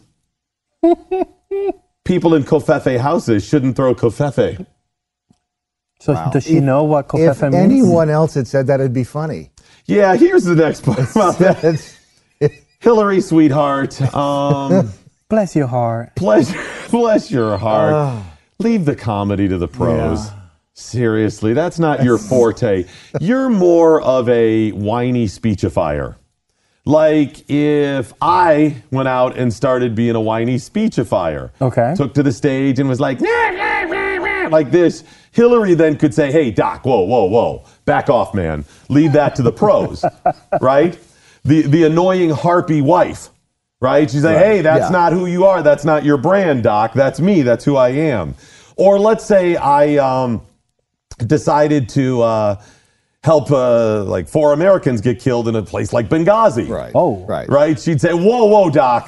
people in Covfefe houses shouldn't throw Covfefe. So does she know what Covfefe means? If anyone else had said that, it'd be funny. Yeah, here's the next part about that. Hillary, sweetheart. Bless your heart. Bless your heart. Leave the comedy to the pros. Yeah. Seriously, that's not your forte. You're more of a whiny speechifier. Like if I went out and started being a whiny speechifier, took to the stage and was like, nah, nah, nah, nah, like this, Hillary then could say, hey, Doc, whoa, back off, man. Leave that to the pros, right? The annoying harpy wife, right? She's like, hey, that's not who you are. That's not your brand, Doc. That's me. That's who I am. Or let's say I decided to help like 4 Americans get killed in a place like Benghazi. Right. Right. She'd say, whoa, Doc.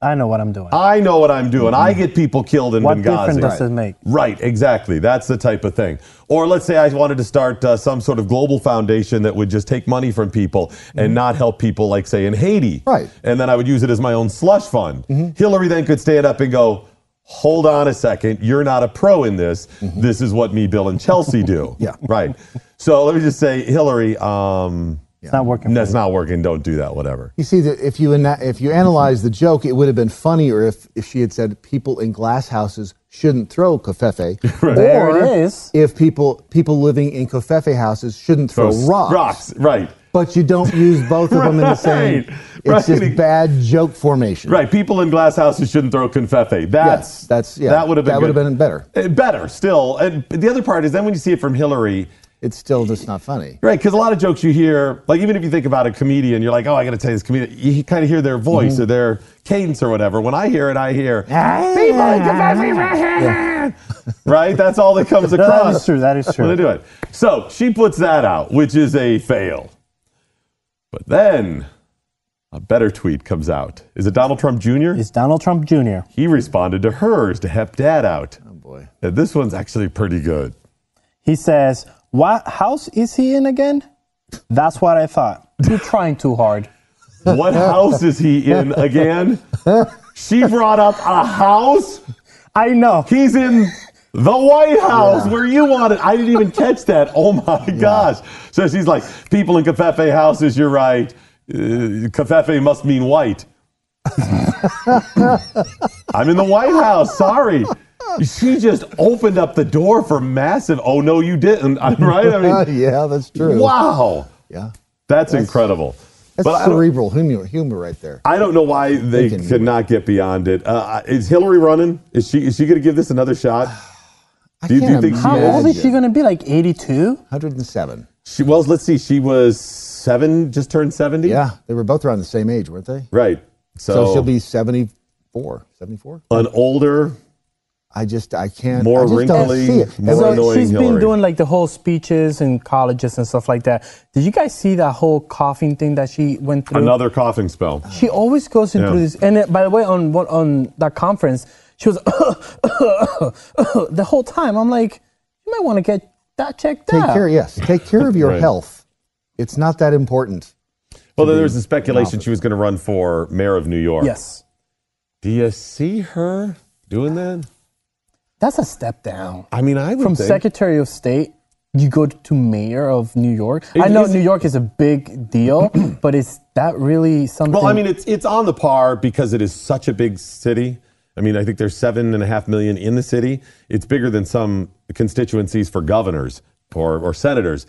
I know what I'm doing. I know what I'm doing. I get people killed in What Benghazi. difference does it make? Right, exactly. That's the type of thing. Or let's say I wanted to start some sort of global foundation that would just take money from people and not help people, like, say, in Haiti. Right. And then I would use it as my own slush fund. Hillary then could stand up and go, hold on a second, you're not a pro in this. This is what me, Bill, and Chelsea do. Yeah. Right. So let me just say, Hillary, It's not working. that's not working. Don't do that, whatever. You see, that if you analyze the joke, it would have been funnier if she had said people in glass houses shouldn't throw covfefe, There or it is. if people living in covfefe houses shouldn't throw rocks. Rocks, right. But you don't use both of them in the same. It's just bad joke formation. Right, people in glass houses shouldn't throw confetti. That would have been better. Better still. And the other part is then when you see it from Hillary, It's still just not funny. right? Because a lot of jokes you hear, like even if you think about a comedian, you're like, oh, I got to tell you this comedian. You kind of hear their voice or their cadence or whatever. When I hear it, I hear people in confetti, right? That's all that comes across. That is true. That is When true. they do it. So she puts that out, which is a fail. But then a better tweet comes out. Is it Donald Trump Jr.? It's Donald Trump Jr. He responded to hers to help Dad out. Oh boy. And this one's actually pretty good. He says, "What house is he in again?" That's what I thought. You're trying too hard. What house is he in again? She brought up a house. I know. He's in the White House where you wanted. I didn't even catch that. Oh my gosh. So she's like, people in covfefe houses, you're right. Covfefe must mean white. I'm in the White House. Sorry. She just opened up the door for massive, oh no, you didn't. Right? I mean, Yeah, that's true. wow. Yeah. That's incredible. That's But I don't- cerebral humor right there. I don't know why they Thinking. could not get beyond it. Is Hillary running? Is she going to give this another shot? Do you think she How is? old is she going to be? Like 82? 107. Well, let's see. She was just turned 70? Yeah, they were both around the same age, weren't they? Right. So she'll be 74. 74? an older, I can't. more I just don't wrinkly, see it. more So annoying she's been Hillary. doing like the whole speeches in colleges and stuff like that. Did you guys see that whole coughing thing that she went through? Another coughing spell. She always goes into Yeah. this. And by the way, on that conference, she was the whole time. I'm like, you might want to get that checked Take out. care. Yes, take care of your Right. health. It's not that important. Well, there was a speculation she was going to run for mayor of New York. Yes, Do you see her doing that? that's a step down I mean, I would from think. Secretary of State. You go to mayor of New York. Is- I know is- New York is a big deal, but is that really something? Well, I mean, it's on the par because it is such a big city. I mean, I think there's 7.5 million in the city. It's bigger than some constituencies for governors or senators.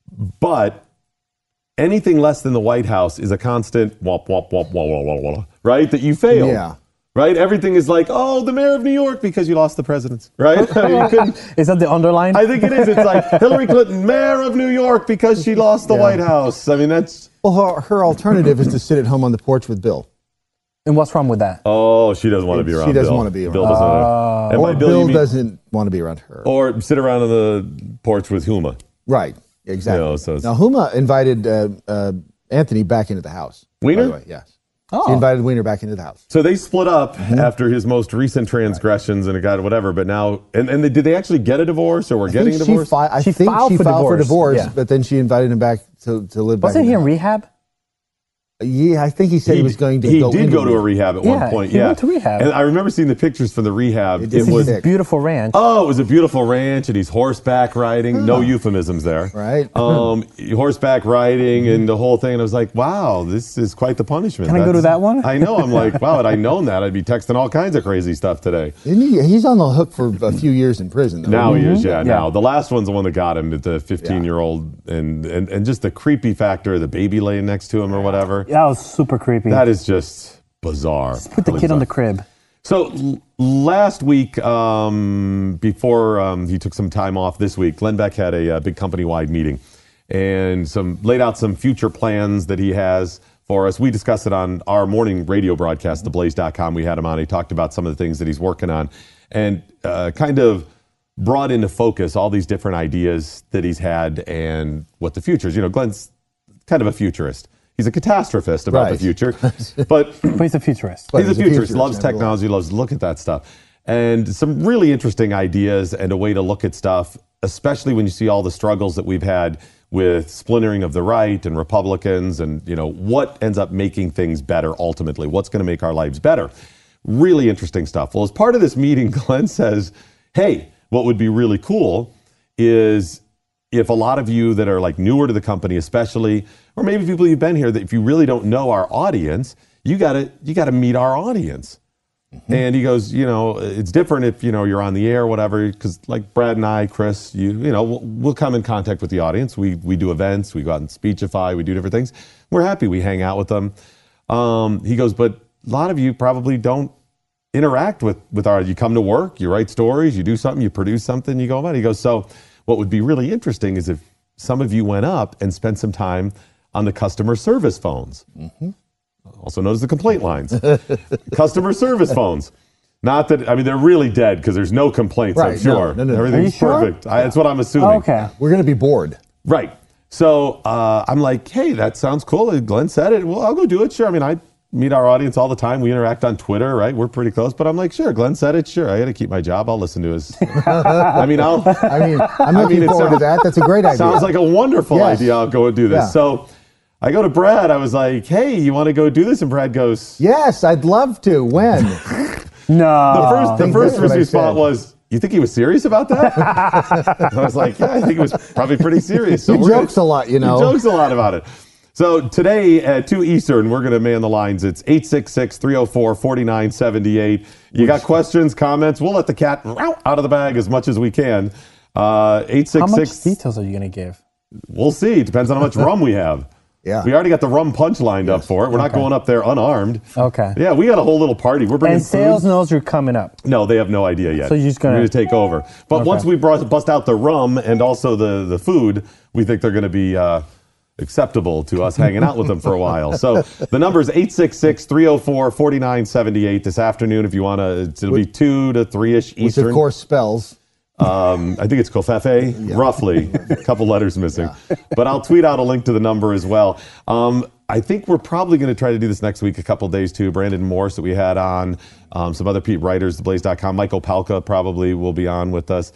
But anything less than the White House is a constant womp, womp, womp, womp, womp, womp, womp, right? That you failed. Yeah. Right? Everything is like, oh, the mayor of New York because you lost the presidency, right? I mean, you couldn't- is that the underline? I think it is. It's like Hillary Clinton, mayor of New York because she lost the White House. I mean, that's... Well, her alternative is to sit at home on the porch with Bill. and what's wrong with that? Oh, she doesn't want to be around She doesn't Bill. want to be around. Bill doesn't want to. And Or by Bill you mean- doesn't want to be around her. Or sit around on the porch with Huma. Right. Exactly. You know, so it's- Now, Huma invited Anthony back into the house. Wiener? By the way, yes. Oh. She invited Wiener back into the house. So they split up Mm-hmm. after his most recent transgressions and it got whatever. But now, and did they actually get a divorce or were I getting a think divorce? I She think filed she for filed for divorce. divorce, Yeah. but then she invited him back to live back Wasn't in he the in house. rehab? Yeah, I think he said he was going to He go did into go to a rehab. rehab at one Yeah, point. he Yeah, went to rehab. And I remember seeing the pictures from the rehab. It It is was sick. Beautiful ranch. Oh, it was a beautiful ranch, and he's horseback riding. No euphemisms there. Right. Horseback riding and the whole thing. And I was like, wow, this is quite the punishment. Can I go to that one? I know. I'm like, wow, had I known that, I'd be texting all kinds of crazy stuff today. He's on the hook for a few years in prison. Though. Now he is, yeah, Yeah. now. The last one's the one that got him, the 15-year-old, and just the creepy factor of the baby laying next to him or whatever. That was super creepy. That is just bizarre. Put the Really kid on bizarre. the crib. So last week, before he took some time off this week, Glenn Beck had a big company-wide meeting and laid out some future plans that he has for us. We discussed it on our morning radio broadcast, theblaze.com. We had him on. He talked about some of the things that he's working on and kind of brought into focus all these different ideas that he's had and what the future is. You know, Glenn's kind of a futurist. He's a catastrophist about the future, but he's a futurist. He's a futurist, loves technology, loves to look at that stuff. And some really interesting ideas and a way to look at stuff, especially when you see all the struggles that we've had with splintering of the right and Republicans and, what ends up making things better ultimately, what's going to make our lives better. Really interesting stuff. Well, as part of this meeting, Glenn says, hey, what would be really cool is if a lot of you that are like newer to the company especially, or maybe people who've been here, that if you really don't know our audience, you gotta meet our audience. And he goes, it's different if, you're on the air or whatever, because like Brad and I, Chris, we'll come in contact with the audience. We do events, we go out and speechify, we do different things. We're happy, we hang out with them. He goes, but a lot of you probably don't interact with you come to work, you write stories, you do something, you produce something, you go about it. He goes, so what would be really interesting is if some of you went up and spent some time on the customer service phones. Also known as the complaint lines. Customer service phones. Not that, they're really dead because there's no complaints, I'm sure. No. Everything's perfect. Sure? That's what I'm assuming. Okay. We're going to be bored. Right. So I'm like, hey, that sounds cool. Glenn said it. Well, I'll go do it. Sure. I meet our audience all the time. We interact on Twitter, right? We're pretty close. But I'm like, sure, Glenn said it. Sure. I got to keep my job. I'll listen to his. I'm looking forward to that. That's a great idea. Sounds like a wonderful idea. I'll go and do this. Yeah. So I go to Brad. I was like, hey, you want to go do this? And Brad goes, yes, I'd love to. When? No. The first response was, you think he was serious about that? I was like, yeah, I think he was probably pretty serious. So he jokes a lot, He jokes a lot about it. So today at 2 Eastern, we're going to man the lines. It's 866-304-4978. You got questions, comments? We'll let the cat out of the bag as much as we can. 866. How much details are you going to give? We'll see. Depends on how much rum we have. Yeah. We already got the rum punch lined up for it. We're not going up there unarmed. Okay. Yeah, we got a whole little party. We're bringing and sales food. knows you're coming up. No, they have no idea yet. So you're just going to take over. But once we bust out the rum and also the food, we think they're going to be acceptable to us hanging out with them for a while. So the number is 866-304-4978 this afternoon if you want to. It'll be 2 to 3-ish Eastern. Which of course spells. I think it's Covfefe, roughly. A couple letters missing. Yeah. But I'll tweet out a link to the number as well. I think we're probably going to try to do this next week, a couple days too. Brandon Morse that we had on, some other writers, theblaze.com. Michael Palka probably will be on with us.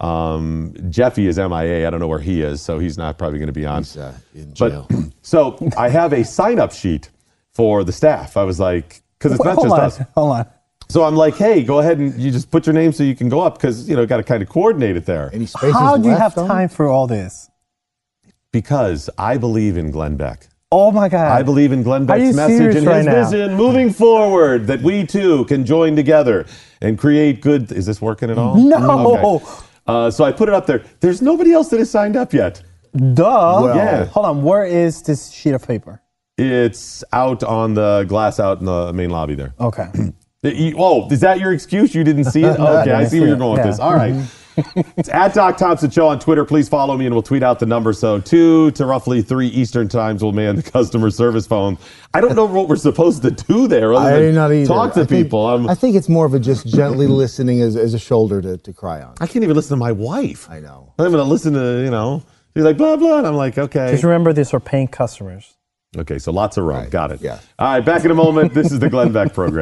Jeffy is MIA. I don't know where he is, so he's not probably going to be on. He's in jail. So I have a sign-up sheet for the staff. I was like, because it's not just us. Hold on. So I'm like, hey, go ahead and you just put your name so you can go up because, got to kind of coordinate it there. Any spaces How do you left have time for all this? Because I believe in Glenn Beck. Oh, my God. I believe in Glenn Beck's message and his vision moving forward that we, too, can join together and create good. Is this working at all? No. Okay. So I put it up there. There's nobody else that has signed up yet. Duh. Well, yeah. Hold on. Where is this sheet of paper? It's out on the glass out in the main lobby there. Okay. Oh, is that your excuse? You didn't see it? Okay, I see where you're going with this. All right. It's at Doc Thompson Show on Twitter. Please follow me and we'll tweet out the number. So 2 to roughly 3 Eastern times we'll man the customer service phone. I don't know what we're supposed to do there other than talk to people. I think it's more of a just gently listening as a shoulder to cry on. I can't even listen to my wife. I know. I'm going to listen to, she's like, blah, blah. And I'm like, okay. Just remember these are paying customers. Okay, so lots of rum. Right. Got it. Yeah. All right, back in a moment. This is the Glenn Beck Program.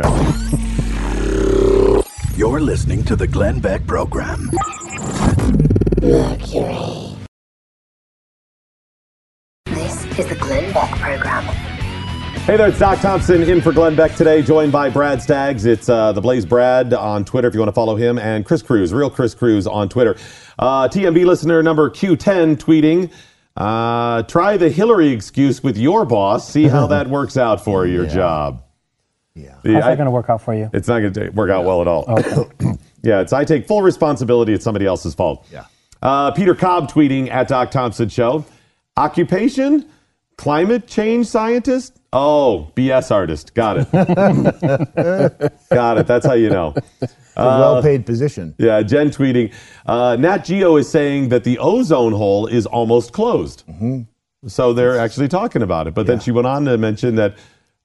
You're listening to the Glenn Beck Program. Mercury. This is the Glenn Beck Program. Hey there, it's Doc Thompson in for Glenn Beck today, joined by Brad Staggs. It's the Blaze Brad on Twitter if you want to follow him, and Chris Cruz, real Chris Cruz on Twitter. TMB listener number Q10 tweeting, try the Hillary excuse with your boss. See how that works out for your job. Yeah. How's that going to work out for you? It's not going to work out well at all. Okay. Yeah, I take full responsibility. It's somebody else's fault. Yeah. Peter Cobb tweeting at Doc Thompson Show. Occupation? Climate change scientist? Oh, BS artist. Got it. Got it. That's how you know. A well-paid position. Yeah, Jen tweeting. Nat Geo is saying that the ozone hole is almost closed. Mm-hmm. So they're actually talking about it. But then she went on to mention that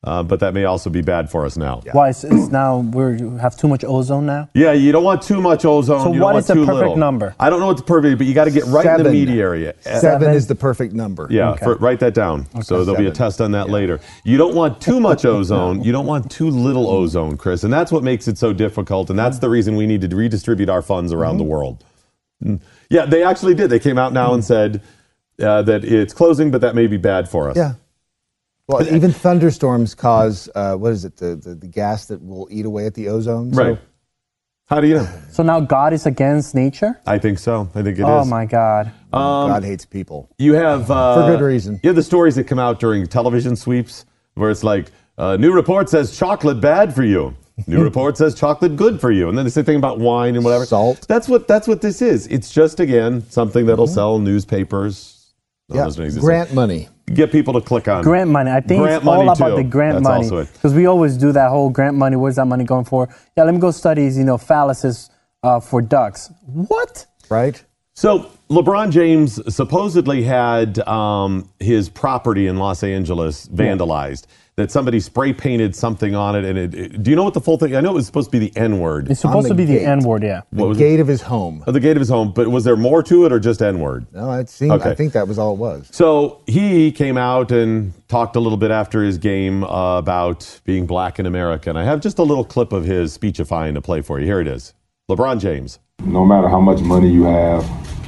But that may also be bad for us now. Why? It's now we have too much ozone now? Yeah, you don't want too much ozone. So you what don't is want the too perfect little. number? I don't know what the perfect, but you got to get right in the meat area. 7 is the perfect number. Yeah, Okay. write that down. So there'll be a 7. test on that later. You don't want too much ozone. You don't want too little ozone, Chris. And that's what makes it so difficult. And that's the reason we need to redistribute our funds around the world. Yeah, they actually did. They came out now and said that it's closing, but that may be bad for us. Yeah. Well, even thunderstorms cause, what is it, the gas that will eat away at the ozone? Right. How do you know? So now God is against nature? I think so. I think it is. Oh my God. God hates people. You have... For good reason. You have the stories that come out during television sweeps where it's like, new report says chocolate bad for you. New report says chocolate good for you. And then they say thing about wine and whatever. Salt. That's what this is. It's just, again, something that'll sell newspapers. Yeah. Grant money. Get people to click on. Grant money. I think Grant it's all money, about too. the grant That's money. also it. Because we always do that whole grant money. Where's that money going for? Yeah, let me go study, phalluses for ducks. What? Right? So LeBron James supposedly had his property in Los Angeles vandalized. That somebody spray painted something on it, and do you know what the full thing? I know it was supposed to be the N-word. It's supposed to be the gate. N-word, yeah. The gate of his home. The gate of his home, but was there more to it or just N-word? No, it seemed. Okay. I think that was all it was. So he came out and talked a little bit after his game about being black in America, and I have just a little clip of his speechifying to play for you. Here it is. LeBron James. No matter how much money you have,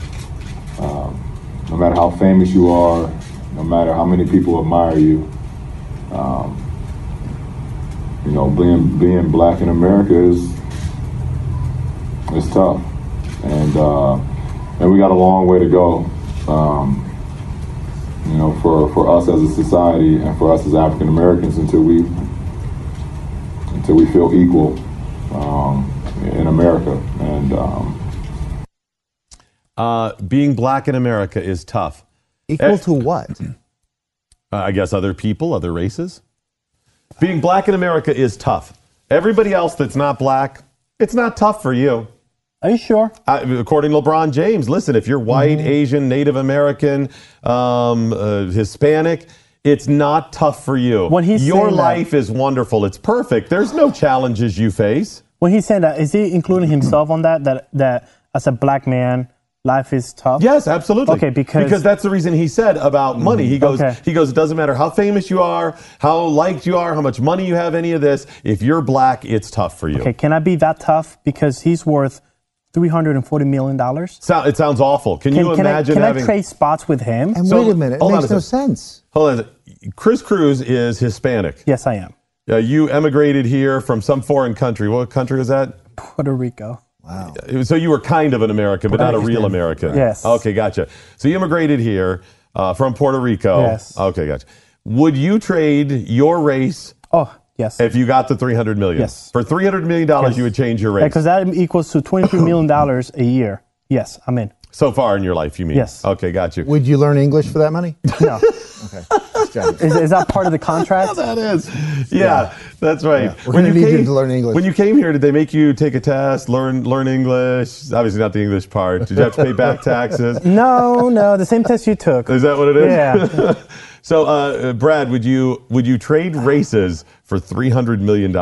no matter how famous you are, no matter how many people admire you, being black in America is tough, and we got a long way to go. For us as a society and for us as African Americans until we feel equal in America. And being black in America is tough. Equal to what? I guess other people, other races. Being black in America is tough. Everybody else that's not black, it's not tough for you. Are you sure? According to LeBron James, listen, if you're white, Asian, Native American, Hispanic, it's not tough for you. When he's Your saying life is wonderful. It's perfect. There's no challenges you face. When he's saying that, is he including himself on that as a black man, life is tough? Yes, absolutely. Okay, because that's the reason he said about money. He goes, Okay. it doesn't matter how famous you are, how liked you are, how much money you have, any of this. If you're black, it's tough for you. Okay, can I be that tough? Because he's worth $340 million. It sounds awful. Can you imagine Can having... I trade spots with him? And So, wait a minute, it hold on makes a no second. sense. Hold on. Chris Cruz is Hispanic. Yes, I am. You emigrated here from some foreign country. What country was that? Puerto Rico. Wow. So you were kind of an American, but not a real American. Yes. Okay, gotcha. So you immigrated here from Puerto Rico. Yes. Okay, gotcha. Would you trade your race Oh, yes. if you got the $300 million? Yes. For $300 million, Yes. you would change your race. Because that equals to $23 million a year. Yes, I'm in. So far in your life, you mean? Yes. Okay, got you. Would you learn English for that money? No. Okay. Just checking. Is that part of the contract? That is. Yeah, that's right. Yeah. We're going to need you to learn English. When you came here, did they make you take a test, learn English? Obviously not the English part. Did you have to pay back taxes? No, the same test you took. Is that what it is? Yeah. So, Brad, would you trade races for $300 million?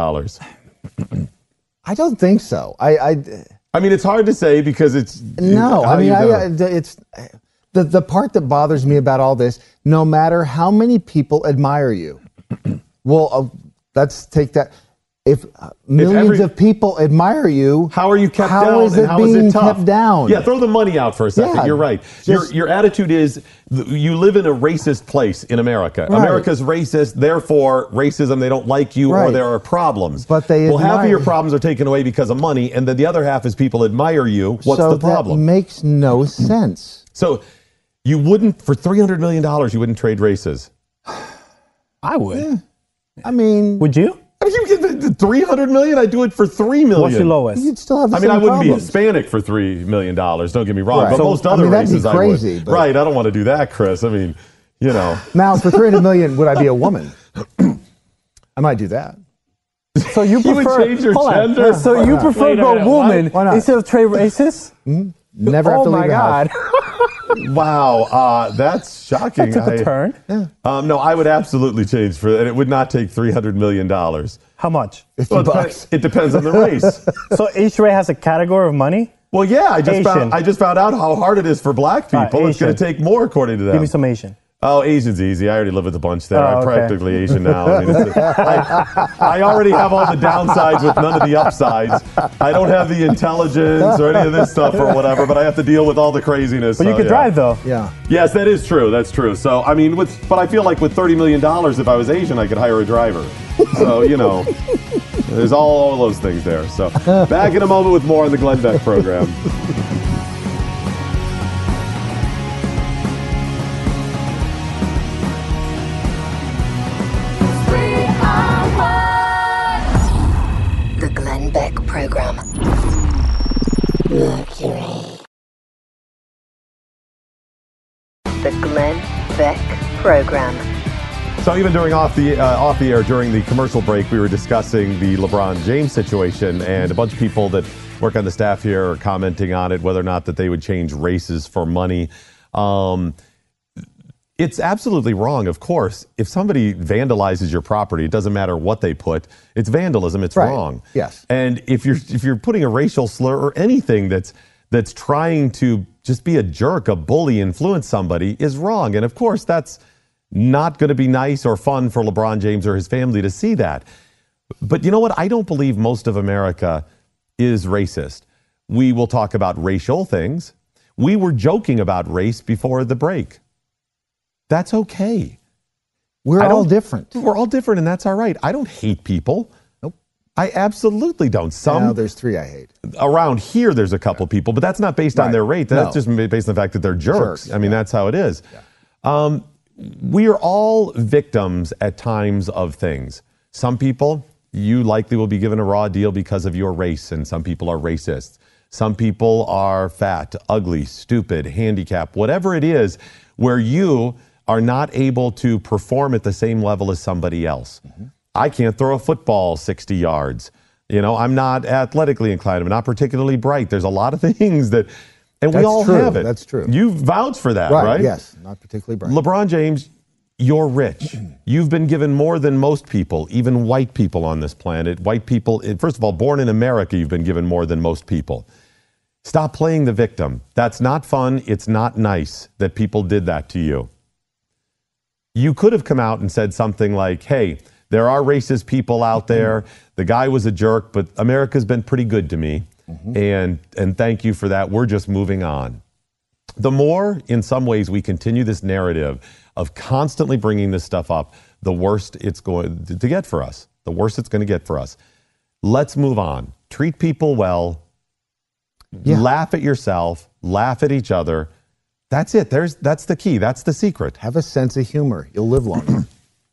I don't think so. I mean, it's hard to say because it's No, how I mean, you do it. it's the part that bothers me about all this. No matter how many people admire you, well, let's take that. If millions of people admire you, how are you kept how down? is it how being is it tough? kept down? Yeah, throw the money out for a second. Yeah, You're right. just- Your attitude is you live in a racist place in America. Right. America's racist, therefore racism. They don't like you, or Right. there are problems. But they half of admire- your problems are taken away because of money, and then the other half is people admire you. What's so the problem? That makes no sense. So you wouldn't, for $300 million, you wouldn't trade races. I would. I mean, Would you? I mean, you get the $300 million. I do it for $3 million. What's your lowest? you'd still have the I mean, same I wouldn't problems. be Hispanic for $3 million. Don't get me wrong. Right. But So, most I other mean, that'd be races, crazy, I would. but- Right. I don't want to do that, Chris. I mean, you know. Now, for $300 million, would I be a woman? I might do that. So you would prefer change your hold on. gender? So you prefer Wait a go minute, woman why not? instead of trade races? Never have Oh to leave my the house. God. Wow, that's shocking. That took a turn. No, I would absolutely change for that. And it would not take $300 million. How much? $50. It depends on the race. So each race has a category of money? Well, yeah, I Asian. just found out how hard it is for black people. It's going to Asian. take more, according to them. Give me some Asian. Oh, Asian's easy. I already live with a bunch there. Oh, I'm okay. practically Asian now. I mean, I already have all the downsides with none of the upsides. I don't have the intelligence or any of this stuff or whatever, but I have to deal with all the craziness. But you could drive, though. Yeah. Yes, that is true. That's true. So, I mean, but I feel like with $30 million, if I was Asian, I could hire a driver. So, there's all those things there. So, back in a moment with more on the Glenn Beck program. The Glenn Beck Program. Mercury. The Glenn Beck Program. So even during off the air, during the commercial break, we were discussing the LeBron James situation, and a bunch of people that work on the staff here are commenting on it, whether or not that they would change races for money. It's absolutely wrong, of course. If somebody vandalizes your property, it doesn't matter what they put. It's vandalism. It's wrong. Yes. And if you're putting a racial slur or anything that's trying to just be a jerk, a bully, influence somebody is wrong. And of course, that's not going to be nice or fun for LeBron James or his family to see that. But you know what? I don't believe most of America is racist. We will talk about racial things. We were joking about race before the break. That's okay. We're all different. We're all different, and that's all right. I don't hate people. Nope. I absolutely don't. Now there's 3 I hate. Around here, there's a couple people, but that's not based on their rate. That's just based on the fact that they're jerks. I mean, that's how it is. Yeah. We are all victims at times of things. Some people, you likely will be given a raw deal because of your race, and some people are racists. Some people are fat, ugly, stupid, handicapped, whatever it is, where you are not able to perform at the same level as somebody else. Mm-hmm. I can't throw a football 60 yards. I'm not athletically inclined. I'm not particularly bright. There's a lot of things that, and we all have it. That's true. You vouch for that, right? Yes, not particularly bright. LeBron James, you're rich. You've been given more than most people, even white people on this planet. White people, first of all, born in America, you've been given more than most people. Stop playing the victim. That's not fun. It's not nice that people did that to you. You could have come out and said something like, hey, there are racist people out there. The guy was a jerk, but America's been pretty good to me. And thank you for that. We're just moving on. The more, in some ways, we continue this narrative of constantly bringing this stuff up, the worse it's going to get for us. The worse it's going to get for us. Let's move on. Treat people well. Yeah. Laugh at yourself. Laugh at each other. That's it. That's the key. That's the secret. Have a sense of humor. You'll live longer.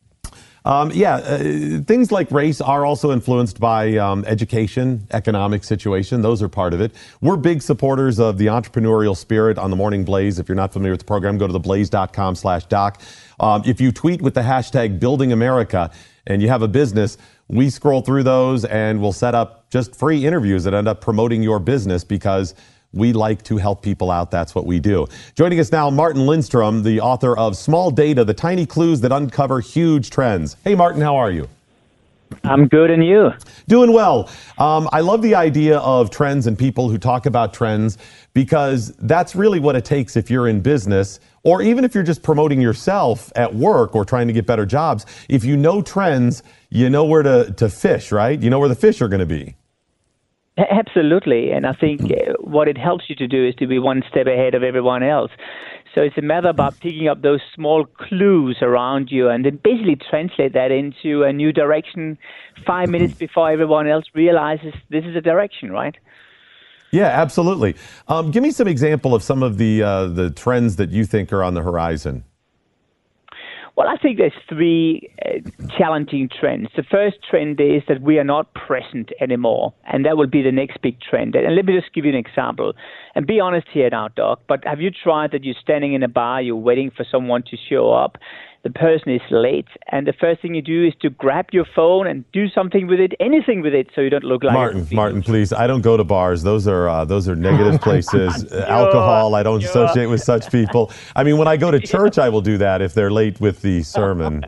Things like race are also influenced by education, economic situation. Those are part of it. We're big supporters of the entrepreneurial spirit on the Morning Blaze. If you're not familiar with the program, go to theblaze.com/doc. If you tweet with the hashtag Building America and you have a business, we scroll through those and we'll set up just free interviews that end up promoting your business because we like to help people out. That's what we do. Joining us now, Martin Lindstrom, the author of Small Data, the Tiny Clues That Uncover Huge Trends. Hey, Martin, how are you? I'm good, and you? Doing well. I love the idea of trends and people who talk about trends because that's really what it takes if you're in business or even if you're just promoting yourself at work or trying to get better jobs. If you know trends, you know where to fish, right? You know where the fish are going to be. Absolutely, and I think what it helps you to do is to be one step ahead of everyone else. So it's a matter about picking up those small clues around you and then basically translate that into a new direction 5 minutes before everyone else realizes this is a direction, right? Yeah, absolutely. Give me some example of some of the trends that you think are on the horizon. Well, I think there's 3 challenging trends. The first trend is that we are not present anymore, and that will be the next big trend. And let me just give you an example. And be honest here now, Doc, but have you tried that you're standing in a bar, you're waiting for someone to show up, the person is late, and the first thing you do is to grab your phone and do something with it, anything with it, so you don't look like Martin, please. I don't go to bars. Those are negative places. Alcohol, I don't associate with such people. I mean, when I go to church, I will do that if they're late with the sermon.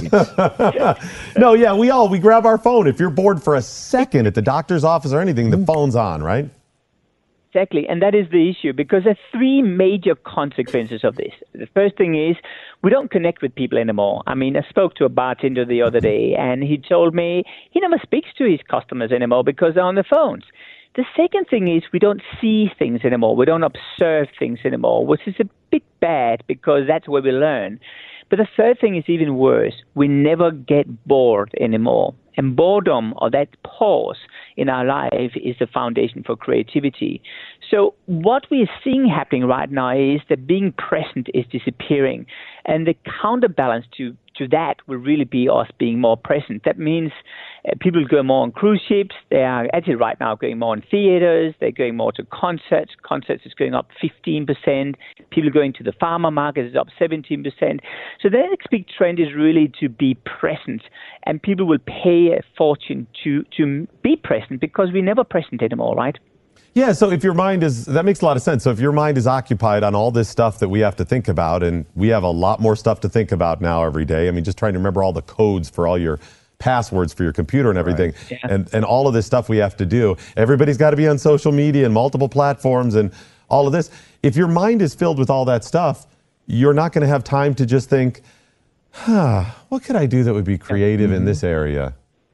No, yeah, we grab our phone. If you're bored for a second at the doctor's office or anything, the phone's on, right? Exactly, and that is the issue, because there are three major consequences of this. The first thing is we don't connect with people anymore. I mean, I spoke to a bartender the other day, and he told me he never speaks to his customers anymore because they're on the phones. The second thing is we don't see things anymore. We don't observe things anymore, which is a bit bad because that's where we learn. But the third thing is even worse. We never get bored anymore. And boredom, or that pause in our life, is the foundation for creativity. So what we are seeing happening right now is that being present is disappearing. And the counterbalance to that will really be us being more present. That means people go more on cruise ships. They are actually right now going more in theaters. They're going more to concerts. Concerts is going up 15%. People going to the farmer market is up 17%. So the next big trend is really to be present. And people will pay a fortune to be present because we're never present anymore, right? Yeah, so if your mind is, that makes a lot of sense. So if your mind is occupied on all this stuff that we have to think about, and we have a lot more stuff to think about now every day. I mean, just trying to remember all the codes for all your passwords for your computer and everything, right. Yeah. and all of this stuff we have to do. Everybody's got to be on social media and multiple platforms and all of this. If your mind is filled with all that stuff, you're not going to have time to just think, what could I do that would be creative in this area?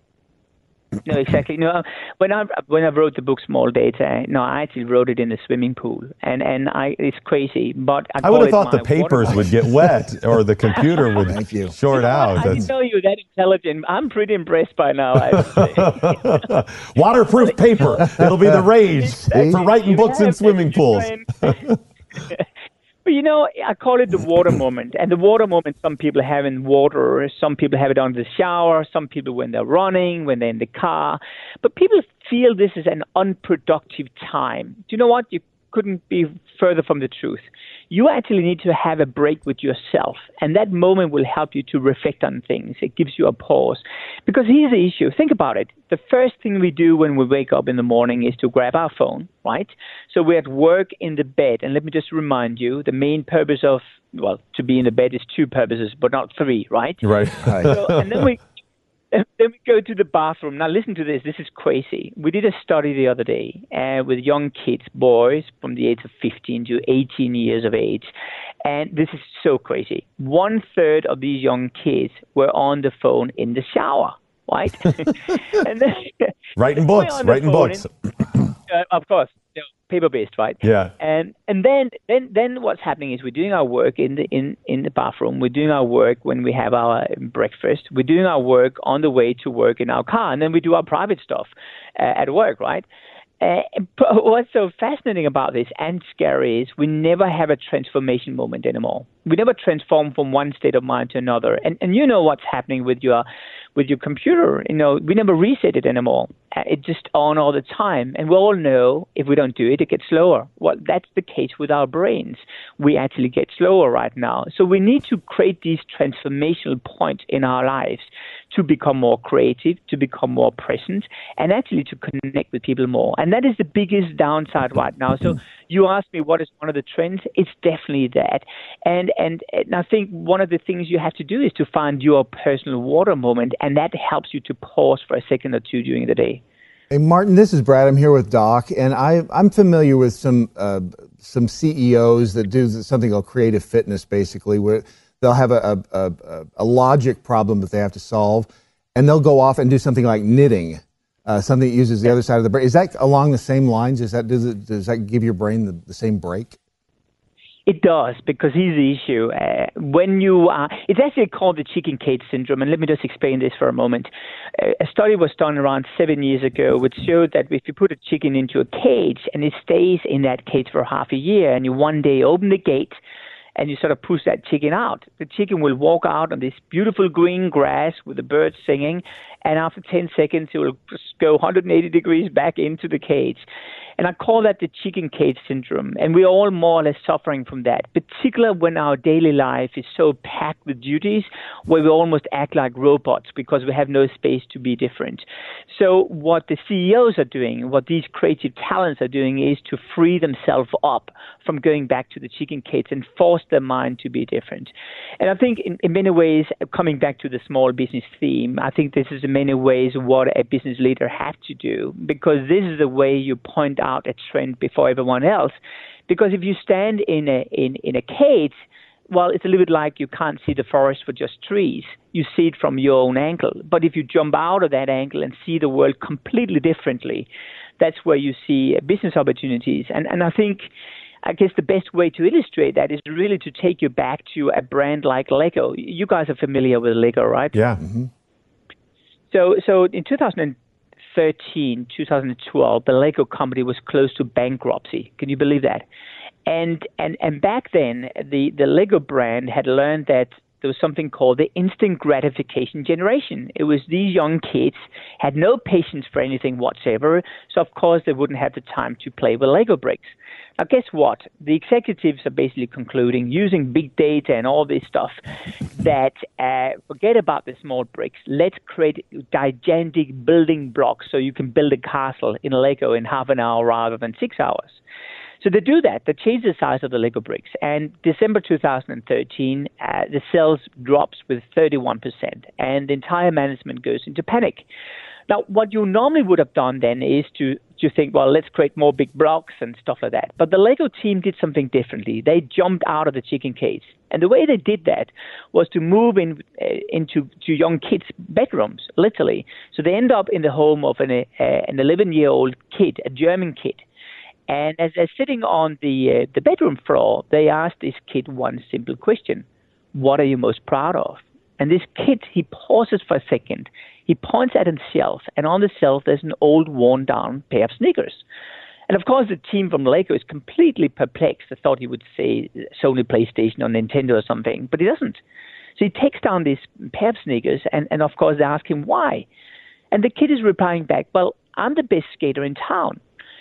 No, exactly. No, when I wrote the book Small Data, I actually wrote it in the swimming pool, and it's crazy. But I would have thought the papers would get wet or the computer would short out. I didn't know you were that intelligent. I'm pretty impressed by now. I have to say. Waterproof paper. It'll be the rage for writing books in swimming pools. But I call it the water moment. And the water moment, some people have in water, some people have it under the shower, some people when they're running, when they're in the car. But people feel this is an unproductive time. Do you know what? You couldn't be further from the truth. You actually need to have a break with yourself, and that moment will help you to reflect on things. It gives you a pause. Because here's the issue. Think about it. The first thing we do when we wake up in the morning is to grab our phone, right? So we're at work in the bed, and let me just remind you, the main purpose of, to be in the bed is two purposes, but not three, right? Right. So, and then we go to the bathroom. Now, listen to this. This is crazy. We did a study the other day with young kids, boys from the age of 15 to 18 years of age. And this is so crazy. 1/3 of these young kids were on the phone in the shower, right? And then, writing books. Of course. Paper-based, right? Yeah. And then what's happening is we're doing our work in the bathroom. We're doing our work when we have our breakfast. We're doing our work on the way to work in our car, and then we do our private stuff at work, right? But what's so fascinating about this and scary is we never have a transformation moment anymore. We never transform from one state of mind to another. And you know what's happening with your computer. We never reset it anymore. It's just on all the time. And we all know if we don't do it, it gets slower. Well, that's the case with our brains. We actually get slower right now. So we need to create these transformational points in our lives to become more creative, to become more present, and actually to connect with people more. And that is the biggest downside right now. So you asked me what is one of the trends. It's definitely that. And I think one of the things you have to do is to find your personal water moment, and that helps you to pause for a second or two during the day. Hey, Martin, this is Brad. I'm here with Doc, and I'm familiar with some CEOs that do something called creative fitness, basically, where they'll have a logic problem that they have to solve, and they'll go off and do something like knitting, something that uses the other side of the brain. Is that along the same lines? Does that give your brain the same break? It does, because here's the issue. It's actually called the chicken cage syndrome, and let me just explain this for a moment. A study was done around 7 years ago, which showed that if you put a chicken into a cage and it stays in that cage for half a year, and you one day open the gate and you sort of push that chicken out, the chicken will walk out on this beautiful green grass with the birds singing, and after 10 seconds, it will just go 180 degrees back into the cage. And I call that the chicken cage syndrome. And we're all more or less suffering from that, particularly when our daily life is so packed with duties where we almost act like robots because we have no space to be different. So what the CEOs are doing, what these creative talents are doing, is to free themselves up from going back to the chicken cage and force their mind to be different. And I think in many ways, coming back to the small business theme, I think this is in many ways what a business leader has to do, because this is the way you point out a trend before everyone else. Because if you stand in a cage, well, it's a little bit like you can't see the forest for just trees. You see it from your own angle. But if you jump out of that angle and see the world completely differently, that's where you see business opportunities. And I guess the best way to illustrate that is really to take you back to a brand like Lego. You guys are familiar with Lego, right? Yeah. Mm-hmm. So in 2013, 2012, the Lego company was close to bankruptcy. Can you believe that? And back then, the Lego brand had learned that there was something called the instant gratification generation. It was these young kids had no patience for anything whatsoever, so of course they wouldn't have the time to play with Lego bricks. Now, guess what? The executives are basically concluding, using big data and all this stuff, that forget about the small bricks. Let's create gigantic building blocks so you can build a castle in Lego in half an hour rather than 6 hours. So they do that. They change the size of the Lego bricks. And December 2013, the sales drops with 31%, and the entire management goes into panic. Now, what you normally would have done then is to think, well, let's create more big blocks and stuff like that. But the Lego team did something differently. They jumped out of the chicken cage. And the way they did that was to move into young kids' bedrooms, literally. So they end up in the home of an 11-year-old kid, a German kid. And as they're sitting on the bedroom floor, they asked this kid one simple question: what are you most proud of? And this kid, he pauses for a second. He points at himself, and on the shelf there's an old, worn-down pair of sneakers. And of course, the team from Lego is completely perplexed. They thought he would say Sony PlayStation or Nintendo or something, but he doesn't. So he takes down this pair of sneakers, and of course they ask him why. And the kid is replying back, well, I'm the best skater in town.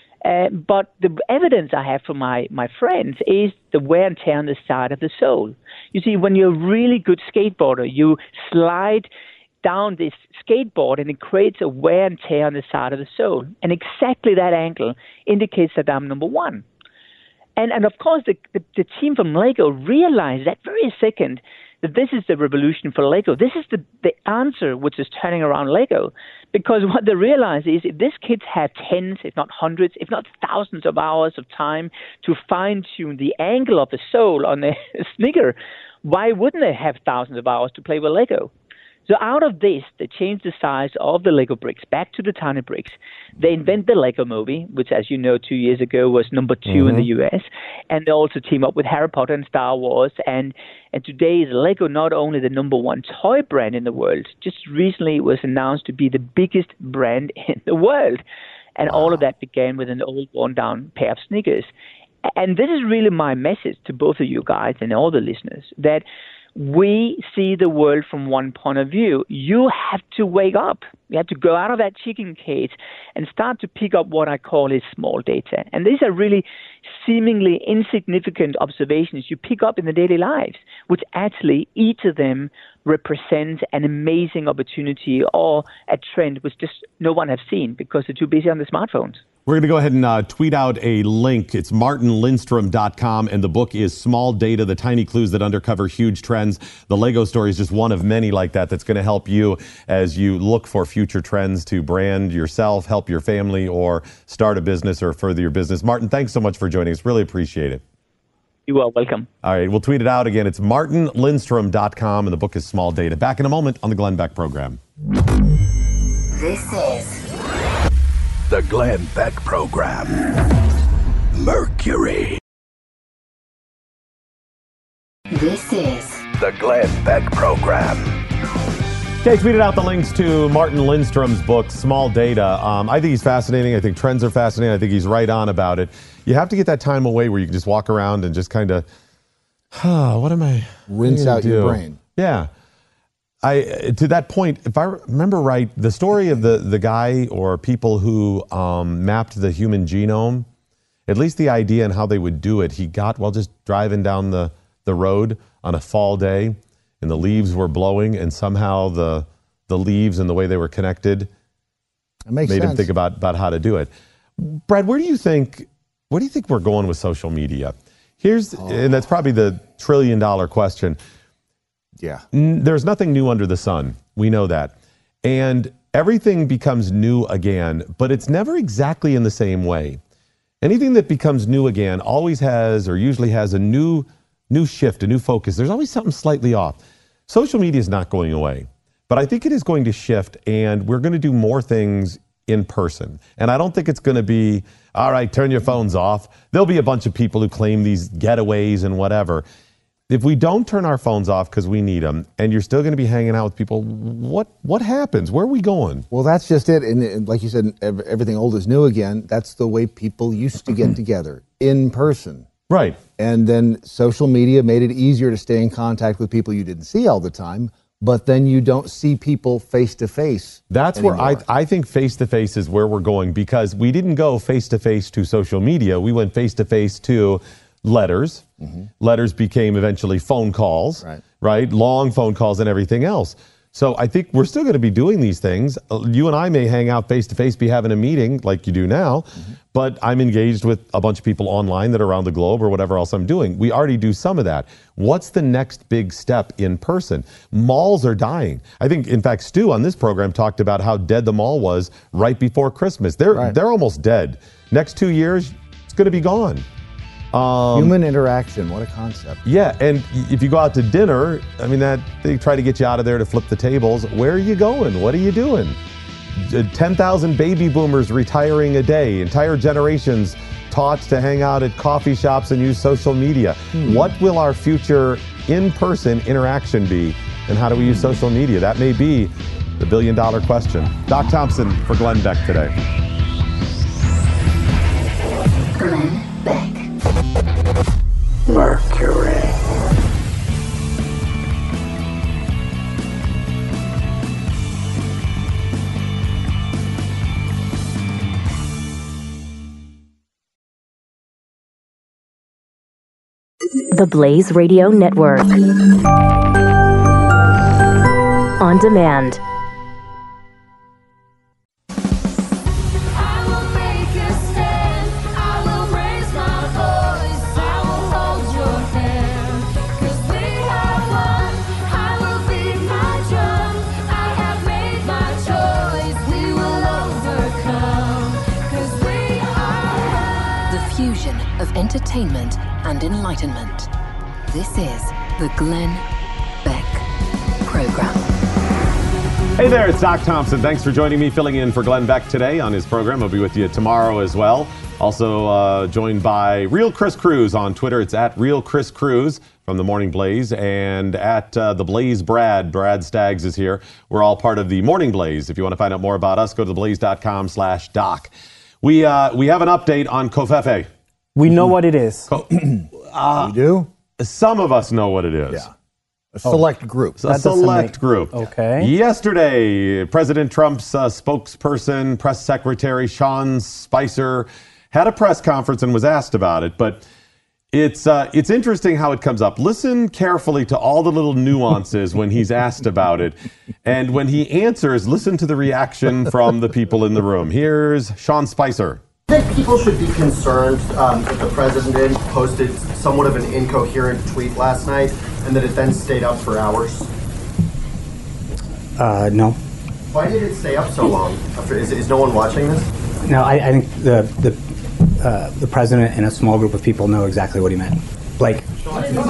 But the evidence I have from my friends is the wear and tear on the side of the sole. You see, when you're a really good skateboarder, you slide down this skateboard and it creates a wear and tear on the side of the sole. And exactly that angle indicates that I'm number one. And of course, the team from Lego realized that very second that this is the revolution for Lego. This is the answer which is turning around Lego. Because what they realize is if these kids have tens, if not hundreds, if not thousands of hours of time to fine-tune the angle of the sole on a sneaker, why wouldn't they have thousands of hours to play with Lego? So out of this, they changed the size of the Lego bricks back to the tiny bricks. They invent the Lego movie, which, as you know, 2 years ago was number 2 in the US. And they also team up with Harry Potter and Star Wars. And today is Lego not only the number one toy brand in the world, just recently it was announced to be the biggest brand in the world. And all of that began with an old, worn-down pair of sneakers. And this is really my message to both of you guys and all the listeners, that we see the world from one point of view. You have to wake up. You have to go out of that chicken cage and start to pick up what I call is small data. And these are really seemingly insignificant observations you pick up in the daily lives, which actually each of them represents an amazing opportunity or a trend which just no one has seen because they're too busy on the smartphones. We're going to go ahead and tweet out a link. It's martinlindstrom.com, and the book is Small Data, the Tiny Clues That Uncover Huge Trends. The Lego story is just one of many like that's going to help you as you look for future trends to brand yourself, help your family, or start a business or further your business. Martin, thanks so much for joining us. Really appreciate it. You are welcome. All right, we'll tweet it out again. It's martinlindstrom.com, and the book is Small Data. Back in a moment on the Glenn Beck Program. This is The Glenn Beck Program. Mercury. This is The Glenn Beck Program. Okay, tweeted out the links to Martin Lindstrom's book, Small Data. I think he's fascinating. I think trends are fascinating. I think he's right on about it. You have to get that time away where you can just walk around and just kind of, what am I? Rinse out your brain. Yeah. To that point, if I remember right, the story of the guy or people who mapped the human genome, at least the idea and how they would do it, he got while just driving down the road on a fall day, and the leaves were blowing, and somehow the leaves and the way they were connected made him think about how to do it. Brad, where do you think we're going with social media? And that's probably the $1 trillion question. Yeah. There's nothing new under the sun. We know that. And everything becomes new again, but it's never exactly in the same way. Anything that becomes new again always has or usually has a new shift, a new focus. There's always something slightly off. Social media is not going away, but I think it is going to shift, and we're going to do more things in person. And I don't think it's going to be, all right, turn your phones off. There'll be a bunch of people who claim these getaways and whatever. If we don't turn our phones off because we need them, and you're still going to be hanging out with people, what happens? Where are we going? Well, that's just it. And like you said, everything old is new again. That's the way people used to get together, in person. Right. And then social media made it easier to stay in contact with people you didn't see all the time, but then you don't see people face to face. That's anymore. Where I think face to face is where we're going, because we didn't go face to face to social media. We went face to face to letters. Mm-hmm. Letters became eventually phone calls, right? Long phone calls and everything else. So I think we're still going to be doing these things. You and I may hang out face to face, be having a meeting like you do now, but I'm engaged with a bunch of people online that are around the globe or whatever else I'm doing. We already do some of that. What's the next big step in person? Malls are dying. I think, in fact, Stu on this program talked about how dead the mall was right before Christmas. They're almost dead. Next 2 years, it's going to be gone. Human interaction, what a concept. Yeah, and if you go out to dinner, I mean, they try to get you out of there to flip the tables. Where are you going? What are you doing? 10,000 baby boomers retiring a day, entire generations taught to hang out at coffee shops and use social media. What will our future in-person interaction be, and how do we use social media? That may be the billion-dollar question. Doc Thompson for Glenn Beck today. Glenn Beck. Mercury. The Blaze Radio Network. On demand. Entertainment and enlightenment. This is the Glenn Beck Program. Hey there, it's Doc Thompson. Thanks for joining me, filling in for Glenn Beck today on his program. I'll be with you tomorrow as well. Also joined by Real Chris Cruz on Twitter. It's at Real Chris Cruz from the Morning Blaze, and at the Blaze Brad Staggs is here. We're all part of the Morning Blaze. If you want to find out more about us, go to theblaze.com/doc. We have an update on Covfefe. We know what it is. We do? Some of us know what it is. Yeah. A select group. A select group. Okay. Yesterday, President Trump's spokesperson, press secretary Sean Spicer, had a press conference and was asked about it. But it's interesting how it comes up. Listen carefully to all the little nuances when he's asked about it. And when he answers, listen to the reaction from the people in the room. Here's Sean Spicer. I think people should be concerned that the president posted somewhat of an incoherent tweet last night and that it then stayed up for hours. No. Why did it stay up so long? Is no one watching this? No, I think the president and a small group of people know exactly what he meant. Blake. What does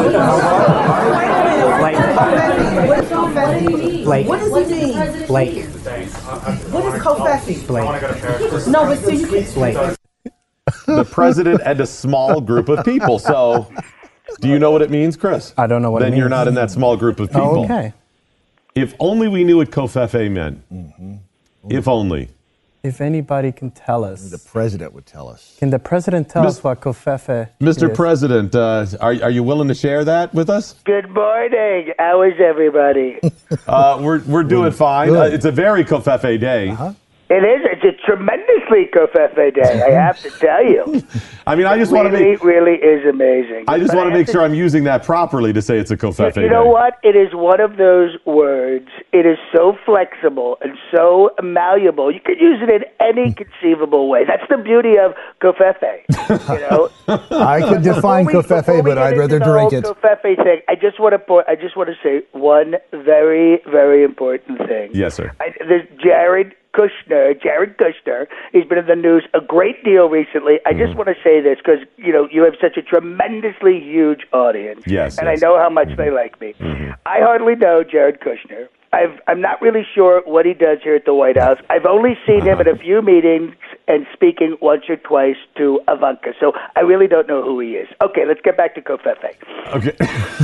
he mean? Blake. What is Covfefe? Blake. No, but see, you can. Blake. The president and a small group of people. So, do you know what it means, Chris? I don't know what it means. Then you're not in that small group of people. Oh, okay. If only we knew what Covfefe meant. Mm-hmm. If only. If anybody can tell us. The president would tell us. Can the president tell us what covfefe Mr. is? President, are you willing to share that with us? Good morning. How is everybody? We're doing fine. It's a very covfefe day. Uh-huh. It is. It's a tremendously covfefe day, I have to tell you. I mean, I just want to make... It really is amazing. I just want to make sure I'm using that properly to say it's a covfefe day. You know what? It is one of those words. It is so flexible and so malleable. You can use it in any conceivable way. That's the beauty of covfefe. You know, I could define covfefe, but I'd rather drink it. Covfefe thing. I just want to say one very, very important thing. Yes, sir. There's Jared Kushner, he's been in the news a great deal recently. I just want to say this because, you know, you have such a tremendously huge audience. Yes. And I know how much they like me. I hardly know Jared Kushner. I'm not really sure what he does here at the White House. I've only seen him at a few meetings and speaking once or twice to Ivanka. So I really don't know who he is. Okay, let's get back to covfefe. Okay.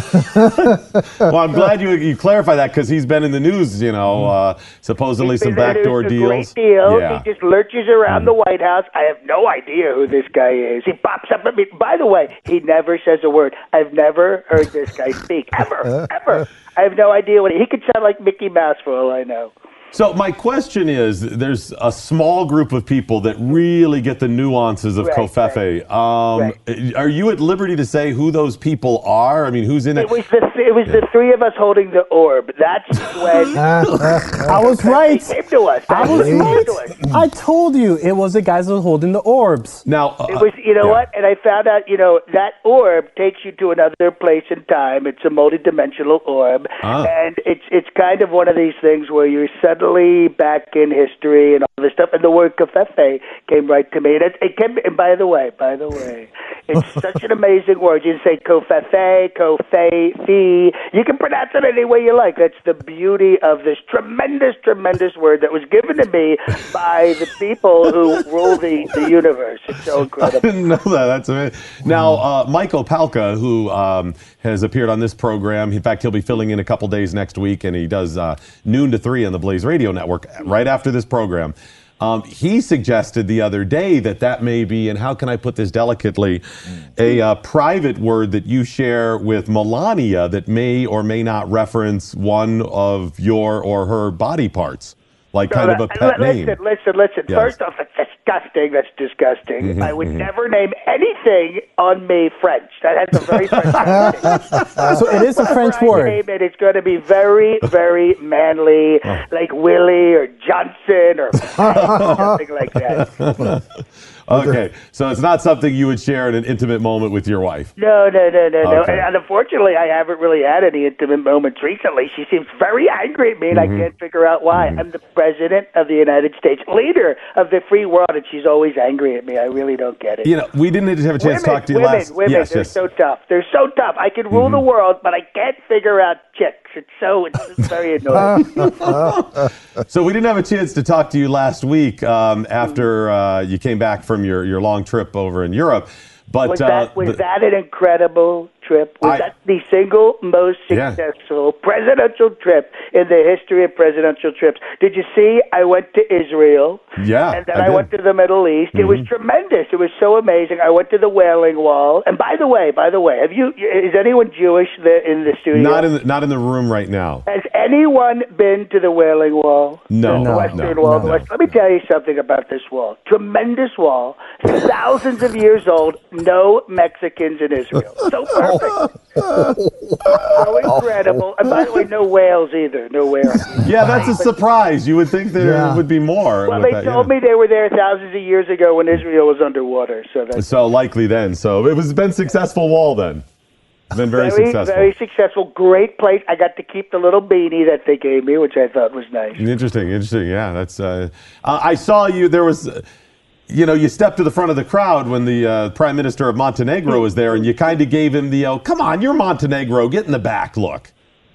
Well, I'm glad you clarify that because he's been in the news, you know, supposedly some backdoor deals. Great deal. Yeah. He just lurches around the White House. I have no idea who this guy is. He pops up at me. By the way, he never says a word. I've never heard this guy speak, ever. I have no idea what he could sound like Mickey Mouse for all I know. So my question is, there's a small group of people that really get the nuances of covfefe. Are you at liberty to say who those people are? I mean, who's in it? It was the three of us holding the orb. That's when I was right. Came to us. I was right. I told you it was the guys that were holding the orbs. Now it was. You know what? And I found out. You know that orb takes you to another place in time. It's a multidimensional orb, and it's kind of one of these things where you're suddenly back in history and all this stuff. And the word covfefe came right to me. And it came. And by the way, it's such an amazing word. You can say covfefe, covfefe. You can pronounce it any way you like. That's the beauty of this tremendous, tremendous word that was given to me by the people who rule the universe. It's so incredible. I didn't know that. That's amazing. Now, Mike Opalka, who has appeared on this program, in fact, he'll be filling in a couple days next week, and he does noon to 3 on the Blaze Radio Network right after this program. He suggested the other day that may be, and how can I put this delicately, a private word that you share with Melania that may or may not reference one of your or her body parts, like kind of a pet name. Listen. Yes. First off, that's disgusting. I would never name anything on me French. That has a very French connotation. So it is a French word. Name it, it's going to be very, very manly, like Willie or Johnson or something like that. Okay, so it's not something you would share in an intimate moment with your wife? No. Okay. And unfortunately, I haven't really had any intimate moments recently. She seems very angry at me, and I can't figure out why. I'm the president of the United States, leader of the free world, and she's always angry at me. I really don't get it. You know, we didn't have a chance to talk to you last... Women, yes, they're so tough. They're so tough. I can rule the world, but I can't figure out chicks. It's very annoying. So we didn't have a chance to talk to you last week after you came back from your long trip over in Europe. But was that an incredible trip? Was that the single most successful presidential trip in the history of presidential trips? Did you see? I went to Israel. Yeah. And then I went to the Middle East. It was tremendous. It was so amazing. I went to the Wailing Wall. And by the way, is anyone Jewish in the studio? Not in the room right now. Has anyone been to the Wailing Wall? No. The Western Wall. No. Let me tell you something about this wall. Tremendous wall. Thousands of years old. No Mexicans in Israel. So perfect. So incredible. And by the way, no whales either. No whales. Yeah, that's a surprise. You would think there would be more. Well, they told me they were there thousands of years ago when Israel was underwater. So likely then. So it was been successful wall then. It's been very successful. Very successful. Great place. I got to keep the little beanie that they gave me, which I thought was nice. Interesting. Yeah, that's. I saw you. There was. You stepped to the front of the crowd when the Prime Minister of Montenegro was there, and you kind of gave him the, come on, you're Montenegro, get in the back look.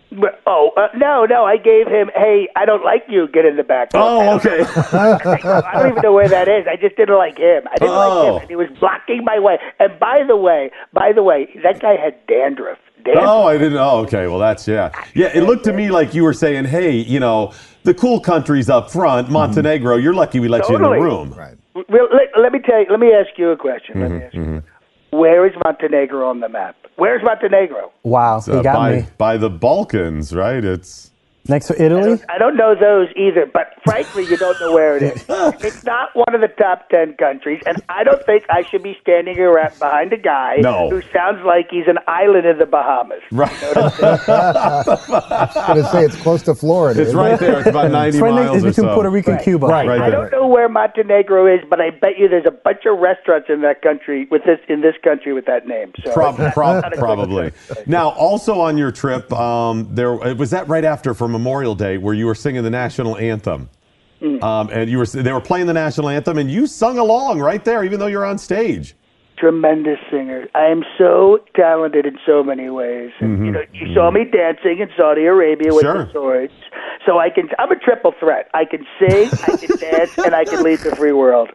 No, I gave him, hey, I don't like you, get in the back look. Oh, okay. I don't even know where that is. I just didn't like him. I didn't like him, and he was blocking my way. And by the way, that guy had dandruff. Oh, I didn't. Oh, okay. Well, that's, yeah. Yeah, it looked to me like you were saying, hey, the cool countries up front. Montenegro, you're lucky we let you in the room. Right. Well, let me tell you. Let me ask you a question. Let me ask you. Where is Montenegro on the map? Where's Montenegro? Wow, you got me. By the Balkans, right? It's next to Italy? I don't know those either, but frankly, you don't know where it is. It's not one of the top 10 countries, and I don't think I should be standing around behind a guy who sounds like he's an island in the Bahamas. Right. You know what I'm saying? I was going to say it's close to Florida. It's right there. It's about 90 miles It's between Puerto Rico and Cuba. Right I don't know where Montenegro is, but I bet you there's a bunch of restaurants in that country in this country with that name. So probably. Now, also on your trip, was that right after for Memorial Day where you were singing the national anthem, and they were playing the national anthem, and you sung along right there, even though you're on stage. Tremendous singer. I am so talented in so many ways. And, you saw me dancing in Saudi Arabia with the swords. So I'm a triple threat. I can sing, I can dance, and I can lead the free world.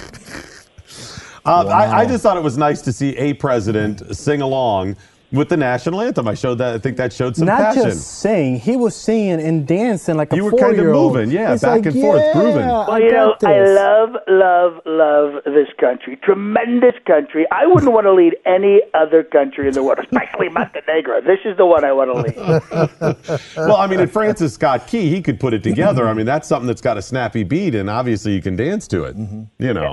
I just thought it was nice to see a president sing along with the national anthem. I think that showed some passion. Not just sing, he was singing and dancing like a 4-year-old. You were kind of moving, back and forth, grooving. Well, I love this country. Tremendous country. I wouldn't want to lead any other country in the world, especially Montenegro. This is the one I want to lead. Well, I mean, and Francis Scott Key, he could put it together. I mean, that's something that's got a snappy beat, and obviously you can dance to it. And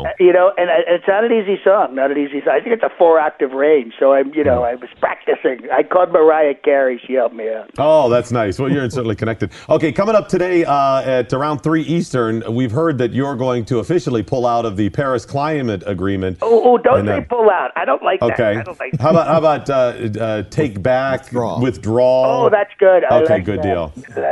it's not an easy song. I think it's a 4-octave range. So I was practicing. I called Mariah Carey. She helped me out. Oh, that's nice. Well, you're certainly connected. Okay, coming up today at around 3 Eastern, we've heard that you're going to officially pull out of the Paris Climate Agreement. Don't say pull out. I don't like that. Okay. I don't like that. How about take back, withdraw? Oh, that's good. Good deal.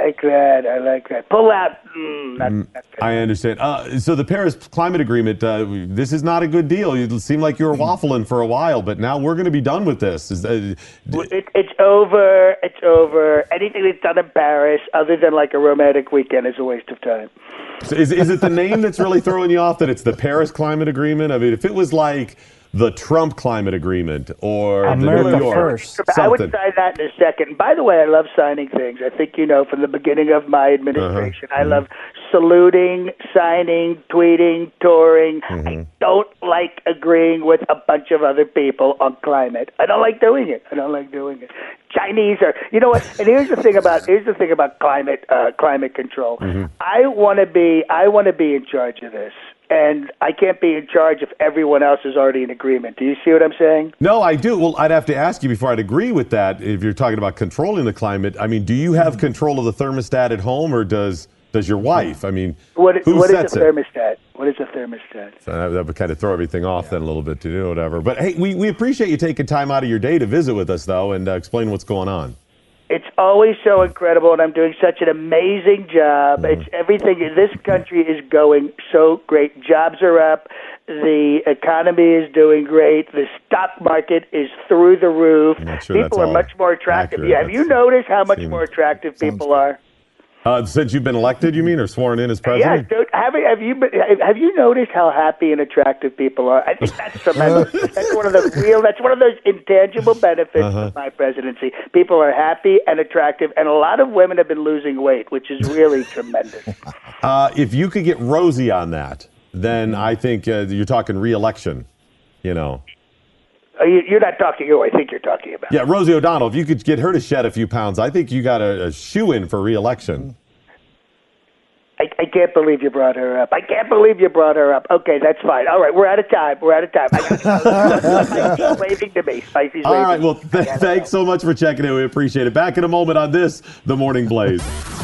I like that. Pull out. Not good. I understand. So the Paris Climate Agreement, this is not a good deal. You seem like you were waffling for a while, but now we're going to be done with this. It's over. It's over. Anything that's done in Paris, other than like a romantic weekend, is a waste of time. So is it the name that's really throwing you off, that it's the Paris Climate Agreement? I mean, if it was like the Trump Climate Agreement or America the New York First. I would sign that in a second. By the way, I love signing things. I think from the beginning of my administration, I love saluting, signing, tweeting, touring. I don't like agreeing with a bunch of other people on climate. I don't like doing it. Chinese are, and here's the thing about climate control. I want to be in charge of this. And I can't be in charge if everyone else is already in agreement. Do you see what I'm saying? No, I do. Well, I'd have to ask you before I'd agree with that. If you're talking about controlling the climate, I mean, do you have control of the thermostat at home, or does your wife? I mean, who sets it? What is a thermostat? So that would kind of throw everything off then a little bit to do whatever. But hey, we appreciate you taking time out of your day to visit with us, though, and explain what's going on. It's always so incredible, and I'm doing such an amazing job. It's everything. This country is going so great. Jobs are up. The economy is doing great. The stock market is through the roof. People are much more attractive. Accurate. Have you noticed how much more attractive people are? Since you've been elected, you mean, or sworn in as president? Yeah, have you noticed how happy and attractive people are? I think that's tremendous. That's one of those intangible benefits of my presidency. People are happy and attractive, and a lot of women have been losing weight, which is really tremendous. If you could get Rosie on that, then I think you're talking re-election, You're not talking who I think you're talking about. Yeah, Rosie O'Donnell. If you could get her to shed a few pounds, I think you got a shoe-in for re-election. I can't believe you brought her up. Okay, that's fine. All right, we're out of time. Spicy's waving to me. All right, well, thanks so much for checking in. We appreciate it. Back in a moment on this, The Morning Blaze.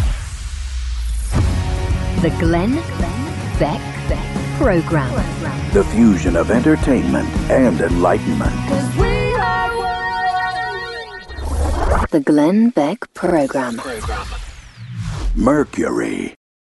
The Glenn Beck Program. The fusion of entertainment and enlightenment. The Glenn Beck Program. Mercury.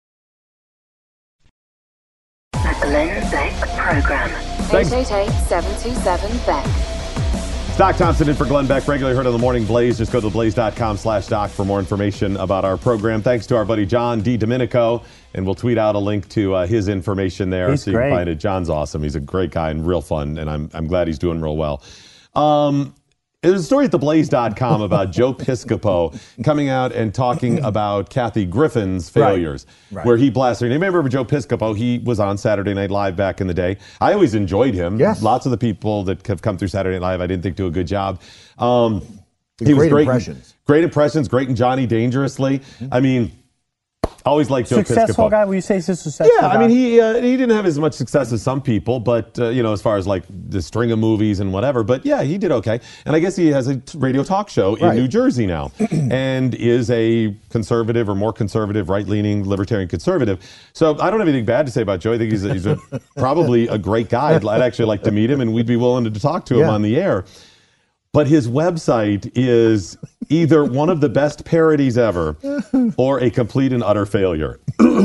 The Glenn Beck Program. 888-727-BECK. Doc Thompson in for Glenn Beck, regularly heard on The Morning Blaze. Just go to theblaze.com/doc for more information about our program. Thanks to our buddy John DiDomenico, and we'll tweet out a link to his information there. He's so you great. can find it. John's awesome. He's a great guy and real fun, and I'm glad he's doing real well. There's a story at theblaze.com about Joe Piscopo coming out and talking about Kathy Griffin's failures, where he blasted her. You remember Joe Piscopo? He was on Saturday Night Live back in the day. I always enjoyed him. Yes. Lots of the people that have come through Saturday Night Live, I didn't think do a good job. He was great impressions. Great impressions, great in Johnny Dangerously. I mean, always liked Joe Successful Piscopo. guy? Will you say he's a successful guy? Yeah, I mean, he didn't have as much success as some people, but, as far as like the string of movies and whatever. But yeah, he did okay. And I guess he has a radio talk show in New Jersey now and is a conservative or more conservative, right-leaning, libertarian conservative. So I don't have anything bad to say about Joe. I think he's probably a great guy. I'd actually like to meet him, and we'd be willing to talk to him on the air. But his website is either one of the best parodies ever or a complete and utter failure.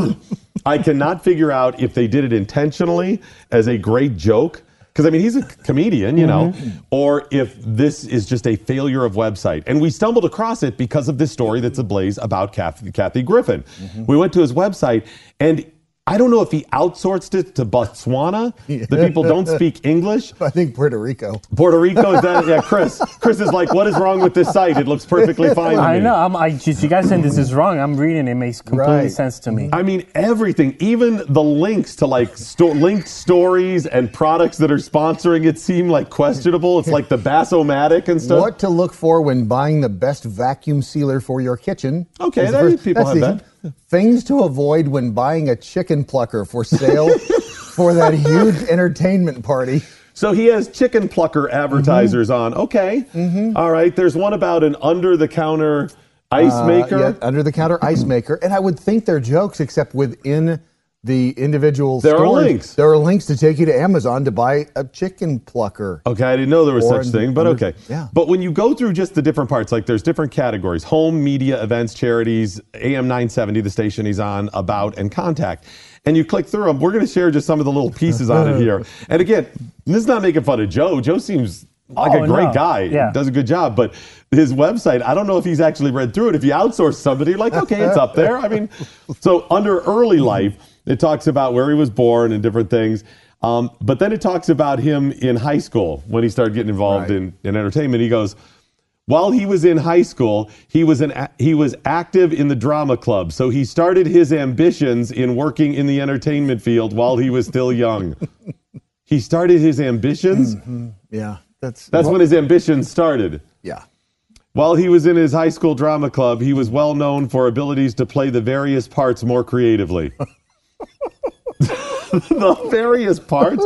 I cannot figure out if they did it intentionally as a great joke, because, I mean, he's a comedian, or if this is just a failure of website. And we stumbled across it because of this story that's ablaze about Kathy Griffin. We went to his website, and I don't know if he outsourced it to Botswana. The people don't speak English. I think Puerto Rico. Puerto Rico is that? Yeah, Chris. Chris is like, what is wrong with this site? It looks perfectly fine to me. I know. You guys saying this is wrong. I'm reading it. It makes complete sense to me. I mean, everything, even the links to like linked stories and products that are sponsoring it seem like questionable. It's like the Bass-O-Matic and stuff. What to look for when buying the best vacuum sealer for your kitchen. Okay, people have that. Things to avoid when buying a chicken plucker for sale for that huge entertainment party. So he has chicken plucker advertisers on. Okay. All right. There's one about an under-the-counter ice maker. Yeah, under-the-counter ice maker. And I would think they're jokes, except within the individual There stores, are links. There are links to take you to Amazon to buy a chicken plucker. Okay, I didn't know there was such thing, but okay. Yeah. But when you go through just the different parts, like there's different categories: home, media, events, charities, AM 970, the station he's on, about, and contact. And you click through them. We're going to share just some of the little pieces on it here. And again, this is not making fun of Joe. Joe seems like a great guy. Yeah. Does a good job. But his website, I don't know if he's actually read through it. If you outsource somebody, you're like, okay, it's up there. I mean, so under early life, it talks about where he was born and different things. But then it talks about him in high school when he started getting involved in entertainment. He goes, while he was in high school, he was active in the drama club. So he started his ambitions in working in the entertainment field while he was still young. He started his ambitions? Yeah. That's when his ambitions started. Yeah. While he was in his high school drama club, he was well known for abilities to play the various parts more creatively. The various parts?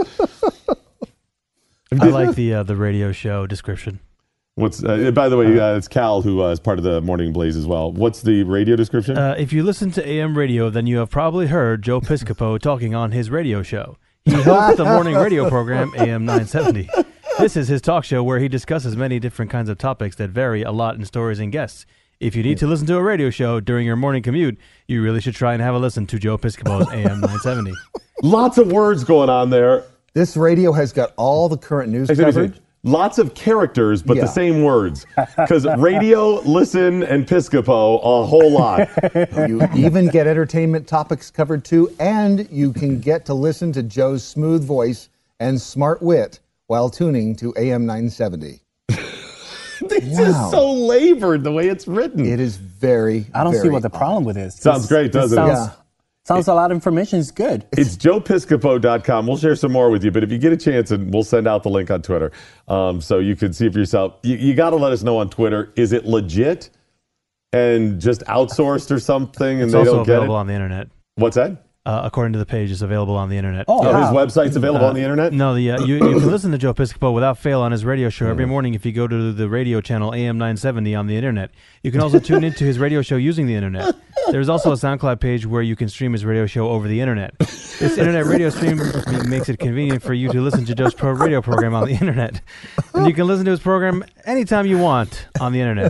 I like the radio show description. By the way, it's Cal who is part of the Morning Blaze as well. What's the radio description? If you listen to AM radio, then you have probably heard Joe Piscopo talking on his radio show. He hosts the morning radio program AM 970. This is his talk show where he discusses many different kinds of topics that vary a lot in stories and guests. If you need to listen to a radio show during your morning commute, you really should try and have a listen to Joe Piscopo's AM 970. Lots of words going on there. This radio has got all the current news coverage. Lots of characters, but the same words. Because radio, listen, and Piscopo, a whole lot. You even get entertainment topics covered too, and you can get to listen to Joe's smooth voice and smart wit while tuning to AM 970. This is so labored the way it's written. It is very, I don't see what the problem with this. Sounds great, doesn't it? Sounds a lot of information. It's good. It's joepiscopo.com. We'll share some more with you, but if you get a chance, and we'll send out the link on Twitter, so you can see for yourself. You got to let us know on Twitter. Is it legit and just outsourced or something? And It's they also don't get available it? on the internet. What's that? According to the page, it's available on the internet. Oh, his website's available on the internet? No, you can listen to Joe Piscopo without fail on his radio show every morning if you go to the radio channel AM 970 on the internet. You can also tune into his radio show using the internet. There's also a SoundCloud page where you can stream his radio show over the internet. This internet radio stream makes it convenient for you to listen to Joe's radio program on the internet. And you can listen to his program anytime you want on the internet.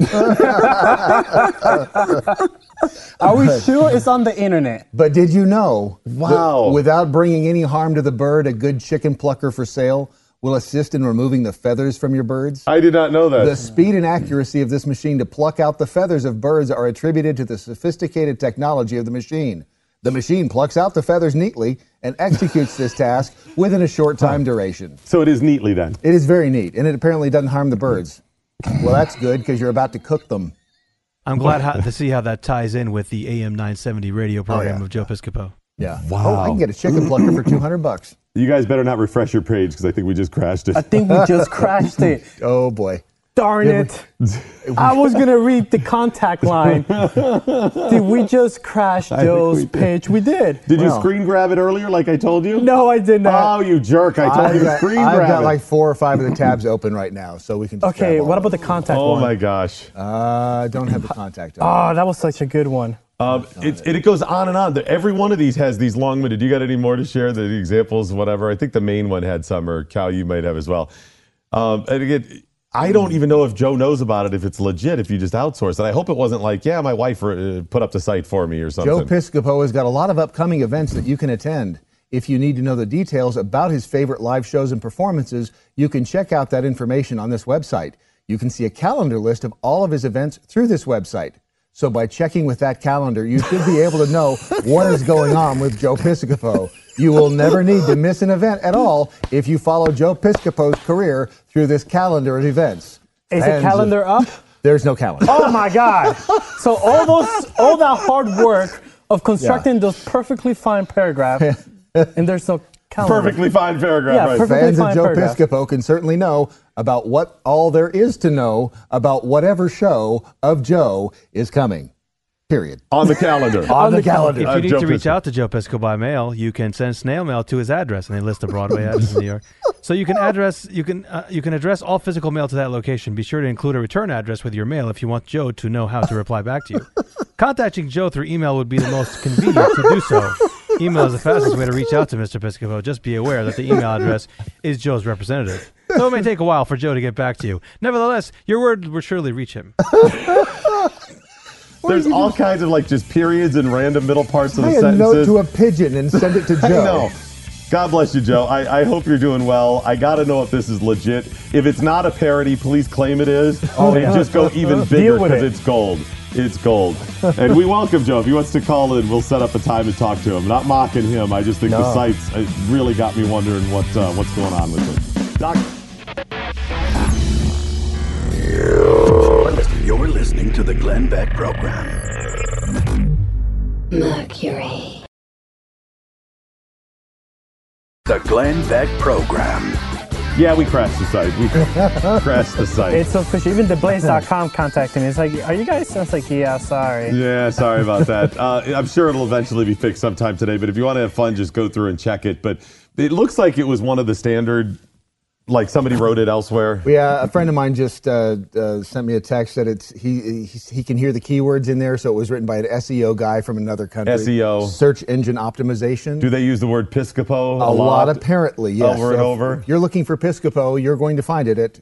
Are we sure it's on the internet? But did you know, wow, without bringing any harm to the bird, a good chicken plucker for sale will assist in removing the feathers from your birds? I did not know that. The speed and accuracy of this machine to pluck out the feathers of birds are attributed to the sophisticated technology of the machine. The machine plucks out the feathers neatly and executes this task within a short time duration. So it is neatly then? It is very neat, and it apparently doesn't harm the birds. Well, that's good because you're about to cook them. I'm glad to see how that ties in with the AM 970 radio program of Joe Piscopo. Yeah. Wow. Oh, I can get a chicken plucker for $200. You guys better not refresh your page because I think we just crashed it. I think we just crashed it. Oh, boy. Darn it. I was going to read the contact line. Did we just crash Joe's page? We did. Did you screen grab it earlier like I told you? No, I did not. Oh, you jerk. I told you to screen grab it. I've got like 4 or 5 of the tabs open right now, so we can just Okay, what about the contact one? Oh, my gosh. I don't have the contact on. Oh, that was such a good one. It goes on and on. Every one of these has these long-winded. You got any more to share? The examples, whatever. I think the main one had some, or Cal, you might have as well. And again, I don't even know if Joe knows about it, if it's legit, if you just outsource it. I hope it wasn't like, my wife put up the site for me or something. Joe Piscopo has got a lot of upcoming events that you can attend. If you need to know the details about his favorite live shows and performances, you can check out that information on this website. You can see a calendar list of all of his events through this website. So by checking with that calendar, you should be able to know what is going on with Joe Piscopo. You will never need to miss an event at all if you follow Joe Piscopo's career through this calendar of events. Is the calendar up? There's no calendar. Oh my God! So all that hard work of constructing those perfectly fine paragraphs, and there's no calendar. Perfectly fine paragraph. Yeah, right. perfectly Fans of fine Joe paragraph. Piscopo can certainly know about what all there is to know about whatever show of Joe is coming. Period. On the calendar. On the calendar. If you need Joe to reach Piscopo. out to Joe Piscopo by mail, you can send snail mail to his address, and they list a Broadway address in New York. So you can address all physical mail to that location. Be sure to include a return address with your mail if you want Joe to know how to reply back to you. Contacting Joe through email would be the most convenient to do so. Email is the fastest way to reach out to Mr. Piscopo. Just be aware that the email address is Joe's representative. So it may take a while for Joe to get back to you. Nevertheless, your word will surely reach him. There's all kinds of like just periods and random middle parts of the Tie a sentences. note to a pigeon and send it to Joe. I know. God bless you, Joe. I hope you're doing well. I got to know if this is legit. If it's not a parody, please claim it is. And just go even bigger because it's gold. It's gold. And we welcome Joe. If he wants to call in, we'll set up a time to talk to him. Not mocking him. I just think the sites really got me wondering what's going on with it. Doc. You're listening to the Glenn Beck Program. Mercury. The Glenn Beck Program. Yeah, we crashed the site. We crashed the site. It's official. Even theblaze.com contacted me. It's like, are you guys? I was like, yeah, sorry. Yeah, sorry about that. I'm sure it'll eventually be fixed sometime today, but if you want to have fun, just go through and check it. But it looks like it was one of the standard, like somebody wrote it elsewhere. Yeah, a friend of mine just sent me a text that he can hear the keywords in there, so it was written by an SEO guy from another country. SEO. Search engine optimization. Do they use the word Piscopo a lot? Apparently, yes. Over and over? If you're looking for Piscopo, you're going to find it at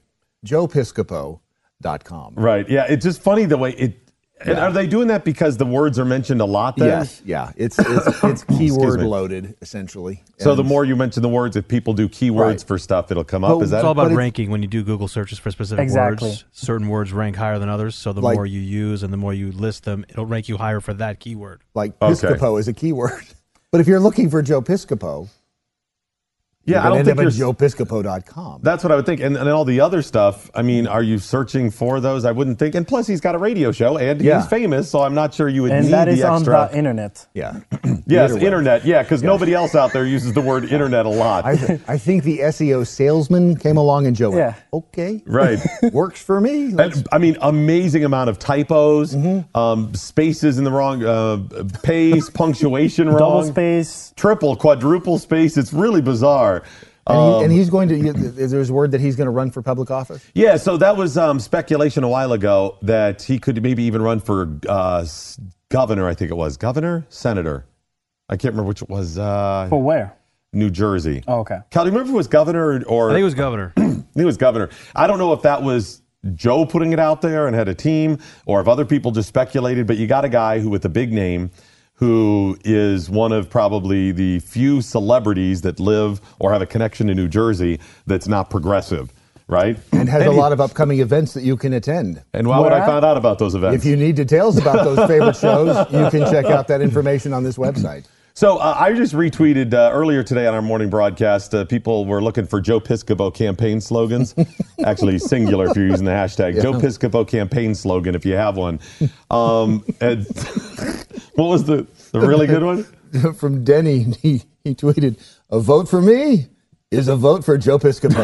joepiscopo.com. Right, yeah. It's just funny the way it... And are they doing that because the words are mentioned a lot then? Yes, yeah. It's keyword loaded, essentially. So the more you mention the words, if people do keywords for stuff, it'll come up. Well, Is that it's all about ranking when you do Google searches for specific Exactly. words. Certain words rank higher than others, so the more you use and the more you list them, it'll rank you higher for that keyword. Like Piscopo is a keyword. But if you're looking for Joe Piscopo, Yeah, I don't think you're you're joepiscopo.com. That's what I would think. And then all the other stuff, I mean, are you searching for those? I wouldn't think. And plus, he's got a radio show and he's famous, so I'm not sure you would And need that the is on extra. the internet. Yeah. Yes, internet. Yeah, because nobody else out there uses the word internet a lot. I think the SEO salesman came along and Joe went, okay. Right. Works for me. And, I mean, amazing amount of typos, spaces in the wrong, pace, punctuation wrong. Double space. Triple, quadruple space. It's really bizarre. And he's going to, there's word that he's going to run for public office? Yeah, so that was speculation a while ago that he could maybe even run for governor, I think it was. Governor? Senator. I can't remember which it was. For where? New Jersey. Oh, okay. Cal, do you remember if it was governor or... I think it was governor. I think it was governor. I don't know if that was Joe putting it out there and had a team or if other people just speculated, but you got a guy who with a big name who is one of probably the few celebrities that live or have a connection to New Jersey that's not progressive, right? And has a lot of upcoming events that you can attend. And why would I find out about those events? If you need details about those favorite shows, you can check out that information on this website. So I just retweeted earlier today on our morning broadcast, people were looking for Joe Piscopo campaign slogans. Actually, singular if you're using the hashtag. Yeah. Joe Piscopo campaign slogan if you have one. And what was the really good one? From Denny, he tweeted, "A vote for me is a vote for Joe Piscopo."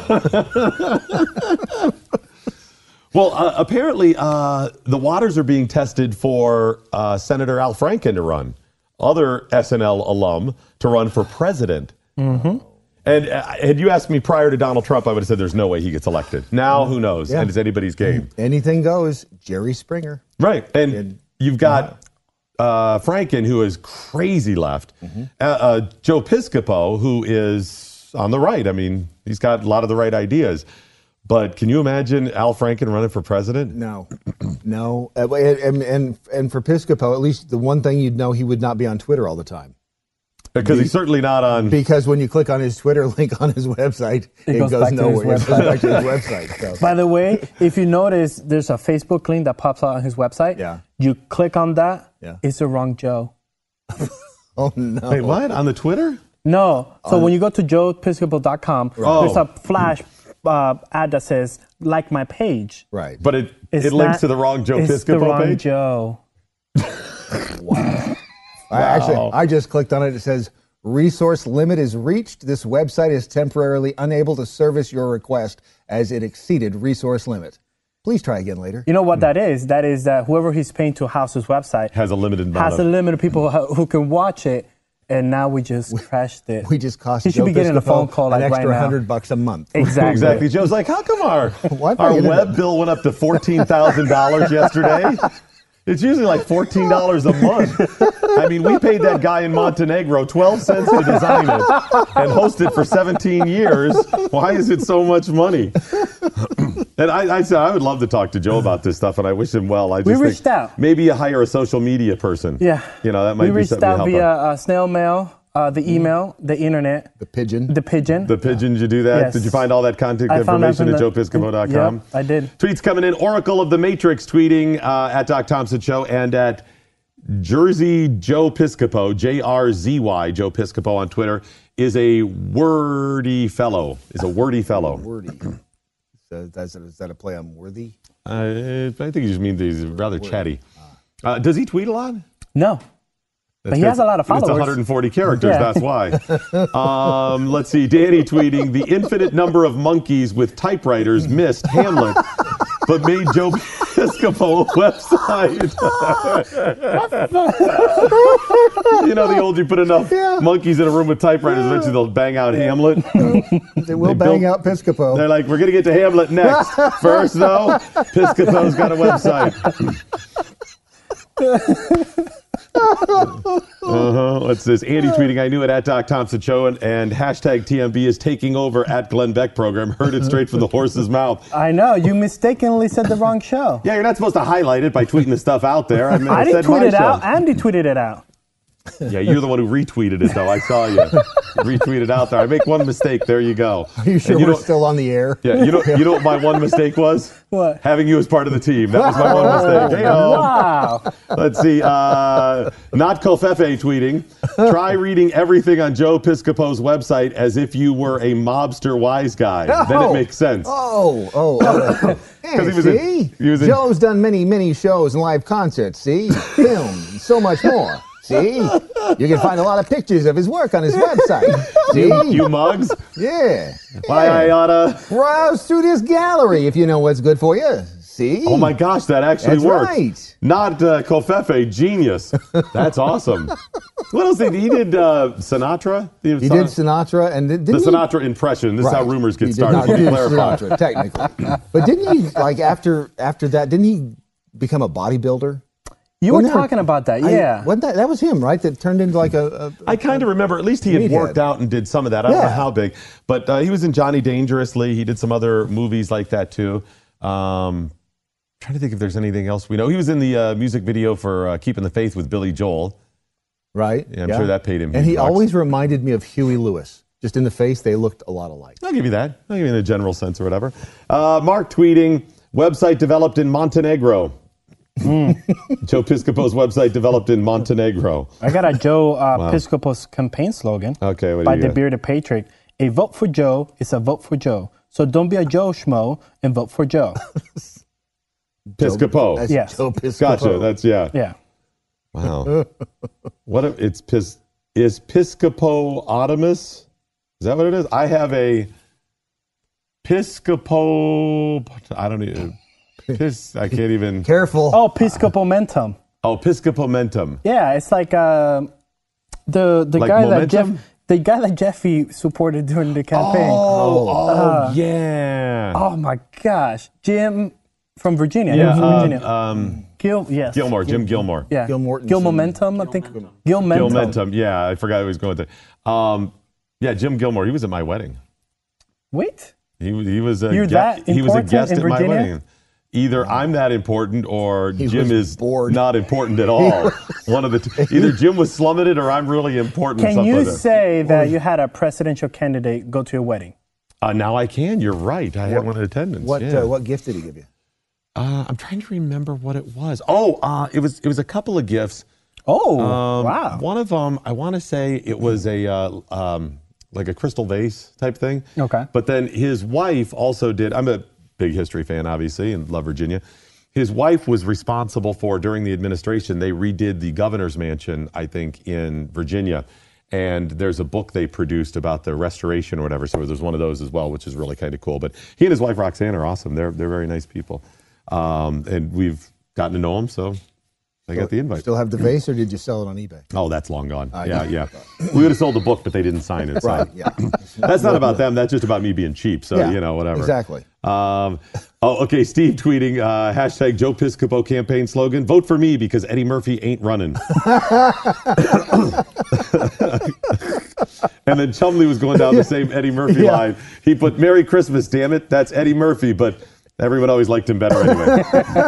Well, apparently the waters are being tested for Senator Al Franken to run. Other SNL alum to run for president. Mm-hmm. And had you asked me prior to Donald Trump, I would have said there's no way he gets elected. Now, who knows? Yeah. And it's anybody's game. Anything goes. Jerry Springer. Right. And you've got Franken, who is crazy left. Joe Piscopo, who is on the right. I mean, he's got a lot of the right ideas. But can you imagine Al Franken running for president? No. No. And for Piscopo, at least the one thing you'd know, he would not be on Twitter all the time. Because he's certainly not on... Because when you click on his Twitter link on his website, it goes nowhere. It goes back to his website. So. By the way, if you notice, there's a Facebook link that pops out on his website. Yeah. You click on that, yeah. It's the wrong Joe. Oh, no. Wait, what? On the Twitter? No. So when you go to joepiscopo.com, there's a flash ad that says, like my page. Right. But it links to the wrong Joe Piscopo It's the wrong page? Joe. Wow. I just clicked on it. It says, resource limit is reached. This website is temporarily unable to service your request as it exceeded resource limit. Please try again later. You know what that is? That is that whoever he's paying to house his website has a limited amount has a limit of people who can watch it. And now we just crashed it. We just cost He should Joe be getting a Piscopo phone call an like extra right now. $100 a month. Exactly. Exactly. Joe's like, how come our Wi-Fi internet- web bill went up to $14,000 yesterday? It's usually like $14 a month. I mean, we paid that guy in Montenegro 12 cents to design it and host it for 17 years. Why is it so much money? And I said I would love to talk to Joe about this stuff, and I wish him well. I just We think reached out. Maybe you hire a social media person. Yeah. You know, that might We be reached something to out help via snail mail, the email, the internet. The pigeon. The pigeon. The pigeon, you do that? Yes. Did you find all that contact I found information at that joepiscopo.com? Yep, I did. Tweets coming in. Oracle of the Matrix tweeting at Doc Thompson Show and at Jersey Joe Piscopo, JRZY Joe Piscopo on Twitter, is a wordy fellow. Wordy. So is that a play on worthy? I think he just means he's rather chatty. Does he tweet a lot? No. But he has a lot of followers. It's 140 characters, Yeah. that's why. Let's see, Danny tweeting, the infinite number of monkeys with typewriters missed Hamlet, but made Joe Piscopo a website. You know, the old you put enough monkeys in a room with typewriters, eventually they'll bang out Hamlet. They will bang out Piscopo. They're like, we're going to get to Hamlet next. First, though, Piscopo's got a website. What's this? Andy tweeting, I knew it at Doc Thompson Show, and hashtag TMB is taking over at Glenn Beck program. Heard it straight from the horse's mouth. I know. You mistakenly said the wrong show. Yeah, you're not supposed to highlight it by tweeting the stuff out there. I mean, I didn't tweet it out. Andy tweeted it out. Yeah, you're the one who retweeted it, though. I saw you. Retweet it out there. I make one mistake. There you go. Are you sure we're still on the air? Yeah, you know what my one mistake was? What? Having you as part of the team. That was my one mistake. Hey-o. Wow. Let's see. Not Kofefe tweeting. Try reading everything on Joe Piscopo's website as if you were a mobster wise guy. Then it makes sense. Hey, see? Joe's done many shows and live concerts, see? Film, and so much more. See? You can find a lot of pictures of his work on his website. See? You mugs? Yeah. Why I oughta... Browse through this gallery if you know what's good for you. See? Oh my gosh, that actually That's works. right. Not Kofefe, genius. That's awesome. What else did he did? Sinatra? He did Sinatra and the Sinatra impression. This is how rumors get started. He did not do Clarify. Sinatra, technically. But didn't he, like, after that, didn't he become a bodybuilder? You were talking about that, yeah. That was him, right? That turned into like I kind of remember, at least he had meathead. worked out and did some of that. I don't know how big. But he was in Johnny Dangerously. He did some other movies like that, too. Trying to think if there's anything else we know. He was in the music video for Keeping the Faith with Billy Joel. Right. Yeah, I'm sure that paid him. And huge he bucks. always reminded me of Huey Lewis. Just in the face, they looked a lot alike. I'll give you that. I'll give you in a general sense or whatever. Mark tweeting, website developed in Montenegro. Joe Piscopo's website developed in Montenegro. I got a Joe Piscopo's campaign slogan. Okay, what do by you the got? Bearded Patriot. A vote for Joe is a vote for Joe. So don't be a Joe schmo and vote for Joe. Piscopo. That's Yes. Joe Piscopo. Gotcha. That's Yeah. Wow. Is Piscopo Otimus? Is that what it is? I have a Piscopo. I don't even. I can't even. Careful. Oh, Piscopomentum. Oh, Piscopomentum. Yeah, it's like the Like guy momentum? that Jeffy supported during the campaign. Yeah. Oh my gosh, Jim from Virginia. Yeah, He was from Virginia. Yes. Gilmore, Jim Gilmore. Yeah. Gil Mortensen. Gil Momentum, I think. Gil Momentum. Gilmentum. Yeah, I forgot who was going to. Yeah, Jim Gilmore. He was at my wedding. Wait. He was a You're that he was a important guest in at my Virginia? wedding. Either I'm that important or He Jim was is bored. not important at all. One of the either Jim was slumming it or I'm really important. Can something you like that. say that you had a presidential candidate go to your wedding? Now I can. You're right. I had one in attendance. What yeah. what gift did he give you? I'm trying to remember what it was. Oh, it was a couple of gifts. Oh, wow. One of them, I want to say it was a like a crystal vase type thing. Okay. But then his wife also did. I'm a big history fan, obviously, and love Virginia. His wife was responsible for, during the administration, they redid the governor's mansion, I think, in Virginia. And there's a book they produced about the restoration or whatever. So there's one of those as well, which is really kind of cool. But he and his wife, Roxanne, are awesome. They're very nice people. And we've gotten to know them, so I got the invite. Still have the vase, or did you sell it on eBay? Oh, that's long gone. Yeah. Yeah. We would have sold the book, but they didn't sign it. So. Right, yeah. That's not about them. That's just about me being cheap. So, Yeah, whatever. exactly. Okay. Steve tweeting, hashtag Joe Piscopo campaign slogan, vote for me because Eddie Murphy ain't running. And then Chumley was going down the same Eddie Murphy line. He put, Merry Christmas, damn it. That's Eddie Murphy, but everyone always liked him better anyway.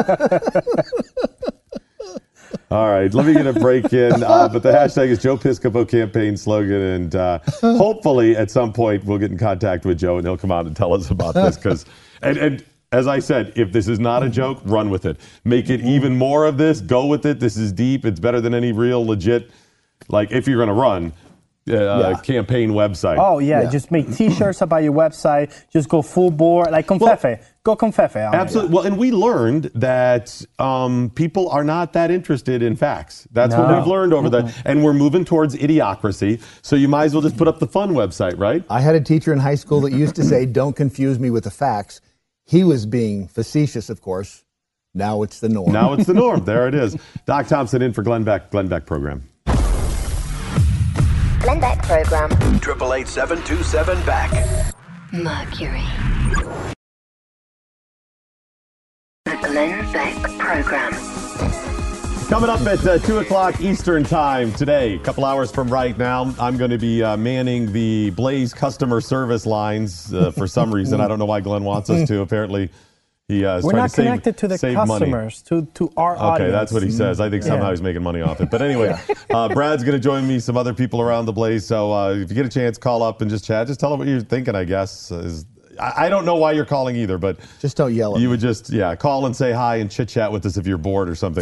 All right, let me get a break in. But the hashtag is Joe Piscopo campaign slogan. And hopefully at some point we'll get in contact with Joe and he'll come out and tell us about this. Because, and as I said, if this is not a joke, run with it. Make it even more of this. Go with it. This is deep. It's better than any real legit, like if you're going to run, campaign website. Oh, yeah. Just make T-shirts about your website. Just go full bore, like Confefe. Go Confefe. Absolutely. Well, and we learned that people are not that interested in facts. That's what we've learned over that. And we're moving towards idiocracy. So you might as well just put up the fun website, right? I had a teacher in high school that used to say, don't confuse me with the facts. He was being facetious, of course. Now it's the norm. Now it's the norm. There it is. Doc Thompson in for Glenn Beck program. Glenn Beck program. 888-727-BECK. Mercury. The Glenn Beck program. Coming up at 2 o'clock Eastern time today, a couple hours from right now, I'm going to be manning the Blaze customer service lines for some reason. I don't know why Glenn wants us to. Apparently, he is We're trying not to connected to the customers, to our audience. Okay, that's what he says. I think somehow he's making money off it. But anyway, Brad's going to join me, some other people around the Blaze. So if you get a chance, call up and just chat. Just tell them what you're thinking, I guess. I don't know why you're calling either, but just don't yell at me. You would just, call and say hi and chit-chat with us if you're bored or something.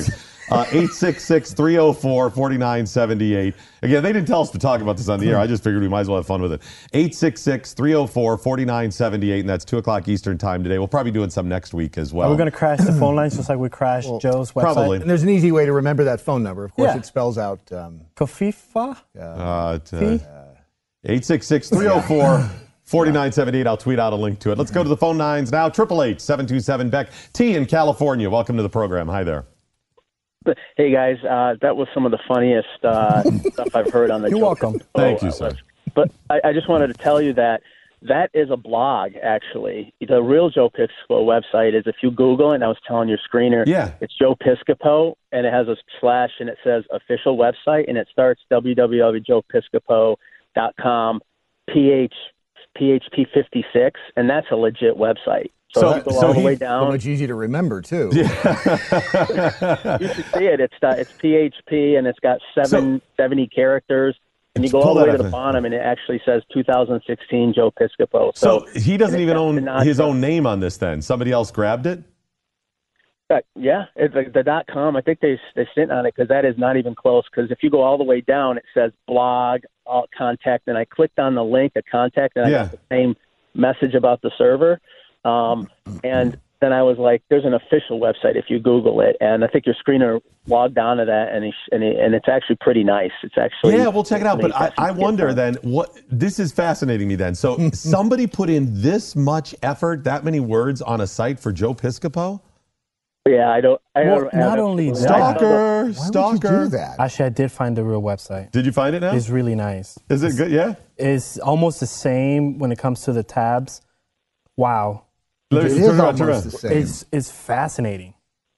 866-304-4978. Again, they didn't tell us to talk about this on the air. I just figured we might as well have fun with it. 866-304-4978, and that's 2 o'clock Eastern time today. We'll probably be doing some next week as well. Are we going to crash the phone lines just like we crashed Joe's website? Probably. And there's an easy way to remember that phone number. Of course, it spells out... Kofifa? 866-304-4978. I'll tweet out a link to it. Let's go to the phone lines now. 888-727-BECK. T in California. Welcome to the program. Hi there. Hey, guys. That was some of the funniest stuff I've heard on the You're welcome. Thank you, sir. But I just wanted to tell you that is a blog, actually. The real Joe Piscopo website is, if you Google it, and I was telling your screener, it's Joe Piscopo, and it has a slash, and it says official website, and it starts www.joepiscopo.com, PHP 56, and that's a legit website. So if you go all the way down. Much easy to remember, too. You should see it. It's PHP, and it's got 70 characters. And you go all the way to the bottom, and it actually says 2016 Joe Piscopo. So he doesn't even own his own name on this then? Somebody else grabbed it? Yeah, it's like the .com. I think they sent on it because that is not even close. Because if you go all the way down, it says blog, contact, and I clicked on the link, a contact, and I got the same message about the server. And then I was like, "There's an official website if you Google it," and I think your screener logged onto that, and it's actually pretty nice. It's actually we'll check it out. But I wonder then what this is fascinating me then. So somebody put in this much effort, that many words on a site for Joe Piscopo. Yeah, I don't. Not only that. Stalker. Why would you do that? Actually, I did find the real website. Did you find it now? It's really nice. Is it good? Yeah. It's almost the same when it comes to the tabs. Wow. It is almost the same. It's fascinating.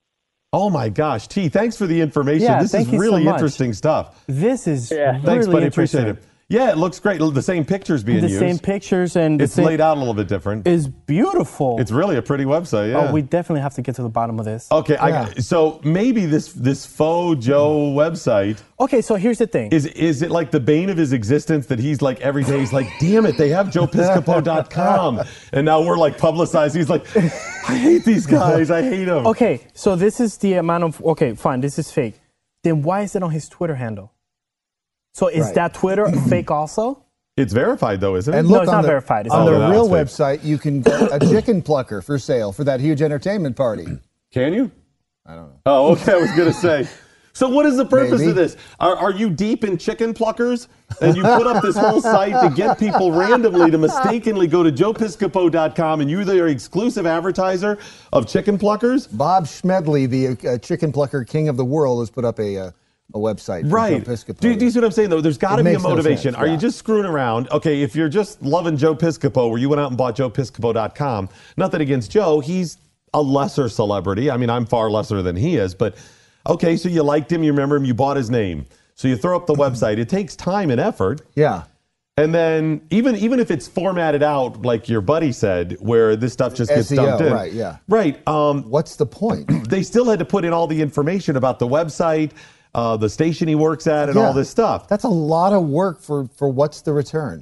Oh my gosh, T, thanks for the information. Yeah, this is thank you really so much. interesting stuff. This is Thanks, really buddy. interesting. Appreciate it. Yeah, it looks great. The same pictures being The used. same pictures and it's laid out a little bit different. It's beautiful. It's really a pretty website. Yeah. Oh, we definitely have to get to the bottom of this. Okay, so maybe this faux Joe website. Okay, so here's the thing. Is it like the bane of his existence that he's like every day he's like, damn it, they have joepiscopo.com, and now we're like publicizing. He's like, I hate these guys. I hate them. Okay, so this is the amount of. Okay, fine, this is fake. Then why is it on his Twitter handle? So is that Twitter fake also? It's verified though, isn't it? And look, it's not verified. It's on not the verified. real website, you can get a chicken plucker for sale for that huge entertainment party. Can you? I don't know. Oh, okay. I was going to say. So what is the purpose Maybe. of this? Are you deep in chicken pluckers? And you put up this whole site to get people randomly to mistakenly go to joepiscopo.com and you're their exclusive advertiser of chicken pluckers? Bob Schmedley, the chicken plucker king of the world, has put up a website. Right. For Joe Piscopo. Do you see what I'm saying, though? There's got to be a makes no motivation. sense, Are yeah. you just screwing around? Okay, if you're just loving Joe Piscopo, where you went out and bought joepiscopo.com, nothing against Joe. He's a lesser celebrity. I mean, I'm far lesser than he is. But, okay, so you liked him, you remember him, you bought his name. So you throw up the website. It takes time and effort. Yeah. And then even if it's formatted out, like your buddy said, where this stuff just gets SEO, dumped in. right, yeah. Right. What's the point? They still had to put in all the information about the website, the station he works at, and all this stuff. That's a lot of work for what's the return?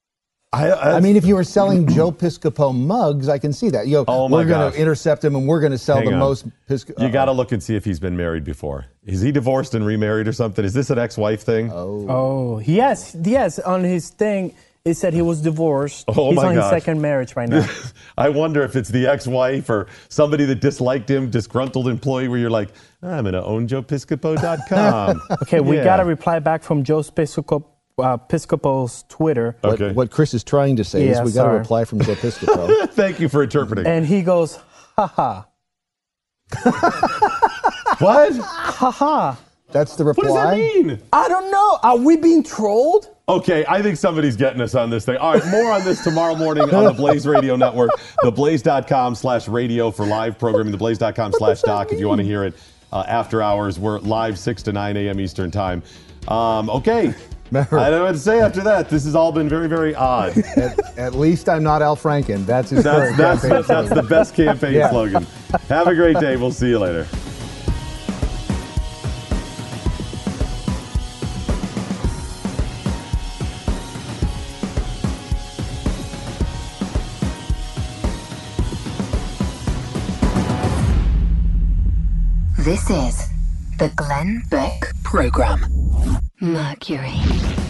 I mean, if you were selling Joe Piscopo mugs, I can see that. We're going to intercept him and we're going to sell the most Piscopo. You got to look and see if he's been married before. Is he divorced and remarried or something? Is this an ex-wife thing? Oh, yes. On his thing, it said he was divorced. Oh, He's my on his gosh. second marriage right now. I wonder if it's the ex-wife or somebody that disliked him, disgruntled employee, where you're like, I'm going to own joepiscopo.com. Okay, we got a reply back from Joe Piscopo's Twitter. What Chris is trying to say is we got a reply from Joe Piscopo. Thank you for interpreting. And he goes, haha. What? Haha. That's the reply? What does that mean? I don't know. Are we being trolled? Okay, I think somebody's getting us on this thing. All right, more on this tomorrow morning on the Blaze Radio Network, theblaze.com/radio for live programming, theblaze.com/doc if you want to hear it after hours. We're live 6 to 9 a.m. Eastern Time. Okay. I don't know what to say after that. This has all been very, very odd. At least I'm not Al Franken. That's his That's the best campaign Yeah. slogan. Have a great day. We'll see you later. This is the Glenn Beck Program. Mercury.